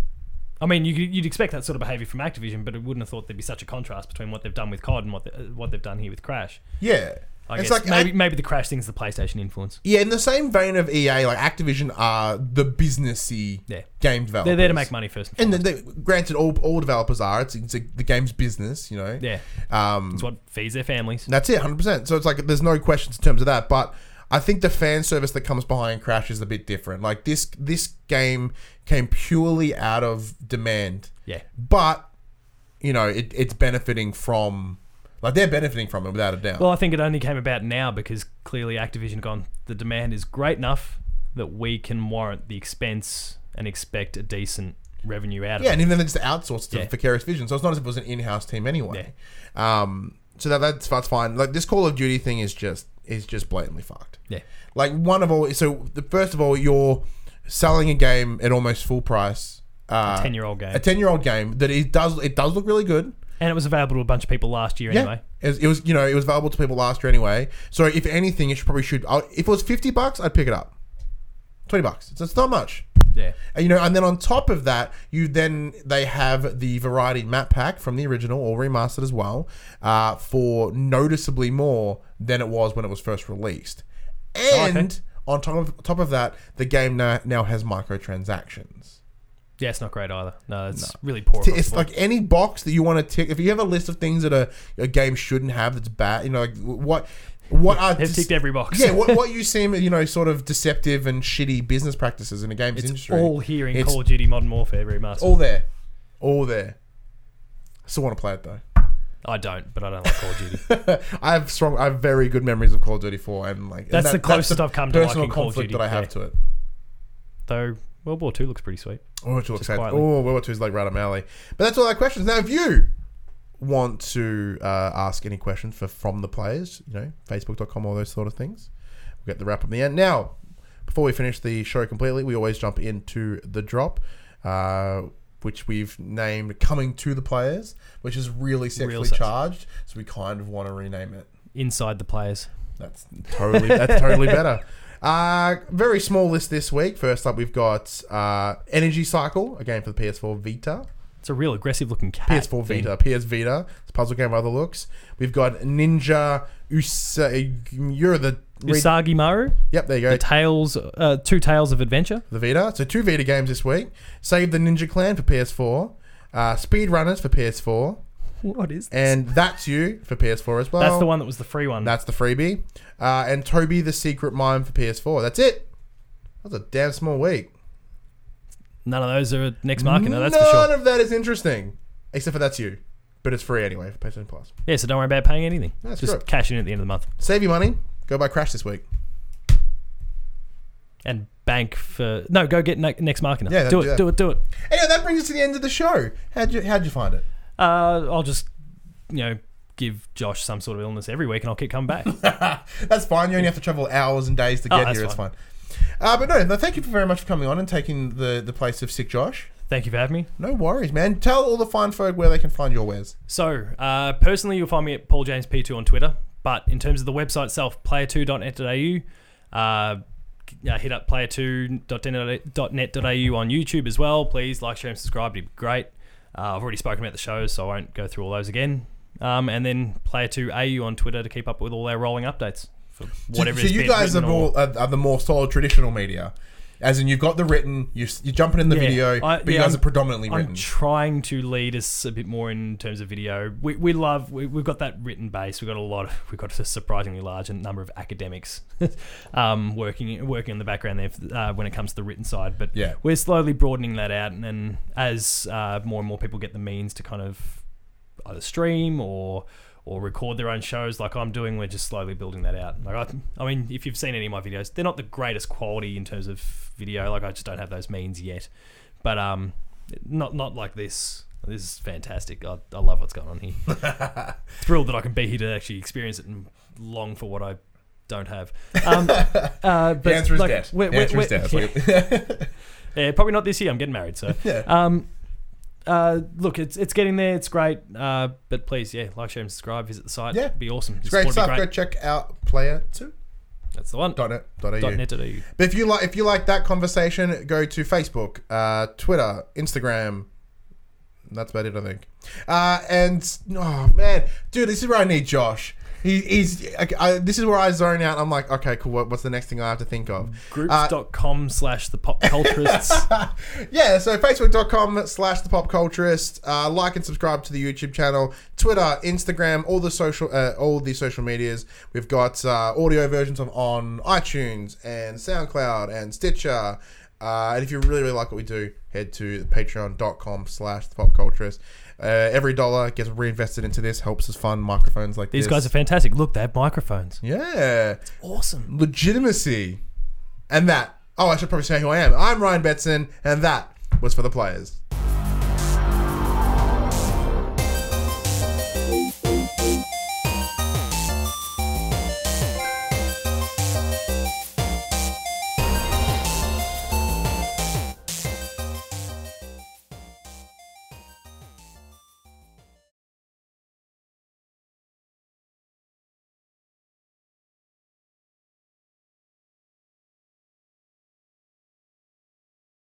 I mean, you, you'd expect that sort of behavior from Activision, but it wouldn't have thought there'd be such a contrast between what they've done with C O D and what they, uh, what they've done here with Crash. Yeah, I it's guess like maybe Ac- maybe the Crash thing's the PlayStation influence. yeah. In the same vein of E A, like Activision are the businessy Yeah. game developers. They're there to make money first and And foremost. then they, granted, all all developers are. It's, it's a, the game's business, you know. Yeah, Um, it's what feeds their families. That's it, one hundred percent. So it's like there's no questions in terms of that. But I think the fan service that comes behind Crash is a bit different. Like this this game came purely out of demand. Yeah. But, you know, it, it's benefiting from... Like, they're benefiting from it without a doubt. Well, I think it only came about now because clearly Activision gone, the demand is great enough that we can warrant the expense and expect a decent revenue out of yeah, it. and even then they just outsourced to Yeah. Vicarious Vision. So it's not as if it was an in-house team anyway. Um, so that, that's, that's fine. Like, this Call of Duty thing is just is just blatantly fucked. Yeah. Like, one of all... So, the, first of all, you're selling a game at almost full price. Uh, A ten-year-old game. A ten-year-old game that it does it does look really good. And it was available to a bunch of people last year anyway. It was, it was you know it was available to people last year anyway. So if anything, it should probably should. I- If it was fifty bucks, I'd pick it up. Twenty bucks. It's, it's not much. Yeah. And, you know, and then on top of that, you then they have the variety map pack from the original, all remastered as well, uh, for noticeably more than it was when it was first released. And Oh, okay. on top of top of that, the game now, now has microtransactions. Yeah, it's not great either. No, it's really poor. T- across It's the board. like any box that you want to tick. If you have a list of things that a, a game shouldn't have, that's bad. You know, like what what are They've dis- ticked every box. yeah, what, what you seem you know sort of deceptive and shitty business practices in a games It's industry. all here in It's Call of Duty Modern Warfare remastered. all there, all there. I still want to play it though. I don't, but I don't like Call of Duty. I have strong, I have very good memories of Call of Duty four, and like and That's the closest the I've come to personal liking Call of conflict Duty, that I have yeah. to it. Though World War Two looks pretty sweet. World War Two looks Just sad. quietly. Oh, World War Two is like right up my alley. But that's all our questions. Now, if you want to uh, ask any questions for from the players, you know, facebook dot com, all those sort of things, we'll get the wrap up in the end. Now, before we finish the show completely, we always jump into the drop, uh, which we've named Coming to the Players, which is really sexually sexy. charged. So we kind of want to rename it. Inside the players. That's totally that's totally better. Uh, very small list this week. First up, we've got uh, Energy Cycle, a game for the P S four Vita. It's a real aggressive looking cat. P S four thing. Vita, P S Vita. It's a puzzle game by the looks. We've got Ninja Usa. You're the read- Usagi Maru. Yep, there you go. The Tales, uh, two Tales of Adventure. The Vita. So two Vita games this week. Save the Ninja Clan for P S four. Uh, Speedrunners for P S four. What is this? And That's You for P S four as well. That's the one that was the free one. That's the freebie. Uh, and Toby the Secret Mime for P S four. That's it. That's a damn small week. None of those are next market. No, that's None for sure. of that is interesting. Except for That's You. But it's free anyway for PlayStation Plus. Yeah, so don't worry about paying anything. That's Just correct. cash in at the end of the month. Save your money. Go buy Crash this week. And bank for... No, go get ne- next marketer. Yeah, do yeah. it, do it, do it. Anyway, that brings us to the end of the show. How'd you, how'd you find it? Uh, I'll just, you know, give Josh some sort of illness every week and I'll keep coming back. That's fine. You only have to travel hours and days to Oh, get that's here. It's fine. fine. Uh, but no, no, thank you very much for coming on and taking the, the place of Sick Josh. Thank you for having me. No worries, man. Tell all the fine folk where they can find your wares. So, uh, personally, you'll find me at Paul James P two on Twitter. But in terms of the website itself, player two dot net dot a u. Uh, yeah, hit up player two dot net dot a u on YouTube as well. Please like, share, and subscribe. It'd be great. Uh, I've already spoken about the shows, so I won't go through all those again. Um, and then player two A U on Twitter to keep up with all our rolling updates for whatever so is you being guys are written or- more are, are the more solid traditional media. As in, you've got the written, you're, you're jumping in the Yeah, video, I- but you yeah, guys I'm- are predominantly I'm written. trying to lead us a bit more in terms of video. We, we love we, we've got that written base. We've got a lot. Of, we've got a surprisingly large number of academics um, working working in the background there uh, when it comes to the written side. But Yeah. we're slowly broadening that out, and then as uh, more and more people get the means to kind of either stream or or record their own shows like I'm doing, we're just slowly building that out. Like I, I mean, if you've seen any of my videos, they're not the greatest quality in terms of video. Like I just don't have those means yet. But um, not not like this. This is fantastic. I, I love what's going on here. Thrilled that I can be here to actually experience it and long for what I don't have. Um, uh, but The answer is like, debt. we're- The answer we're- is debt. we're- It's like- yeah, probably not this year. I'm getting married, so Yeah. um, uh, look, it's it's getting there. It's great. Uh, but please, yeah, like, share, and subscribe. Visit the site. Yeah. It'd be awesome. It's Your great support stuff. would Go be check out player two That's the one. dot net dot a u. .net dot a u. But if you like, if you like that conversation, go to Facebook, uh, Twitter, Instagram. That's about it, I think. Uh, and oh man, dude, this is where I need Josh. He, he's. I, I, this is where I zone out. I'm like, okay, cool. What, what's the next thing I have to think of? Groups.com slash the pop culturists. Yeah, so facebook.com slash the pop culturist. Uh, like and subscribe to the YouTube channel, Twitter, Instagram, all the social, uh, all the social medias. We've got uh, audio versions of on iTunes and SoundCloud and Stitcher. Uh, and if you really, really like what we do, head to patreon.com slash the pop culturist. Uh, every dollar gets reinvested into this, helps us fund microphones like These this. guys are fantastic. Look, they have microphones. Yeah. Awesome. Legitimacy. And that. Oh, I should probably say who I am. I'm Ryan Betson, and that was for the players.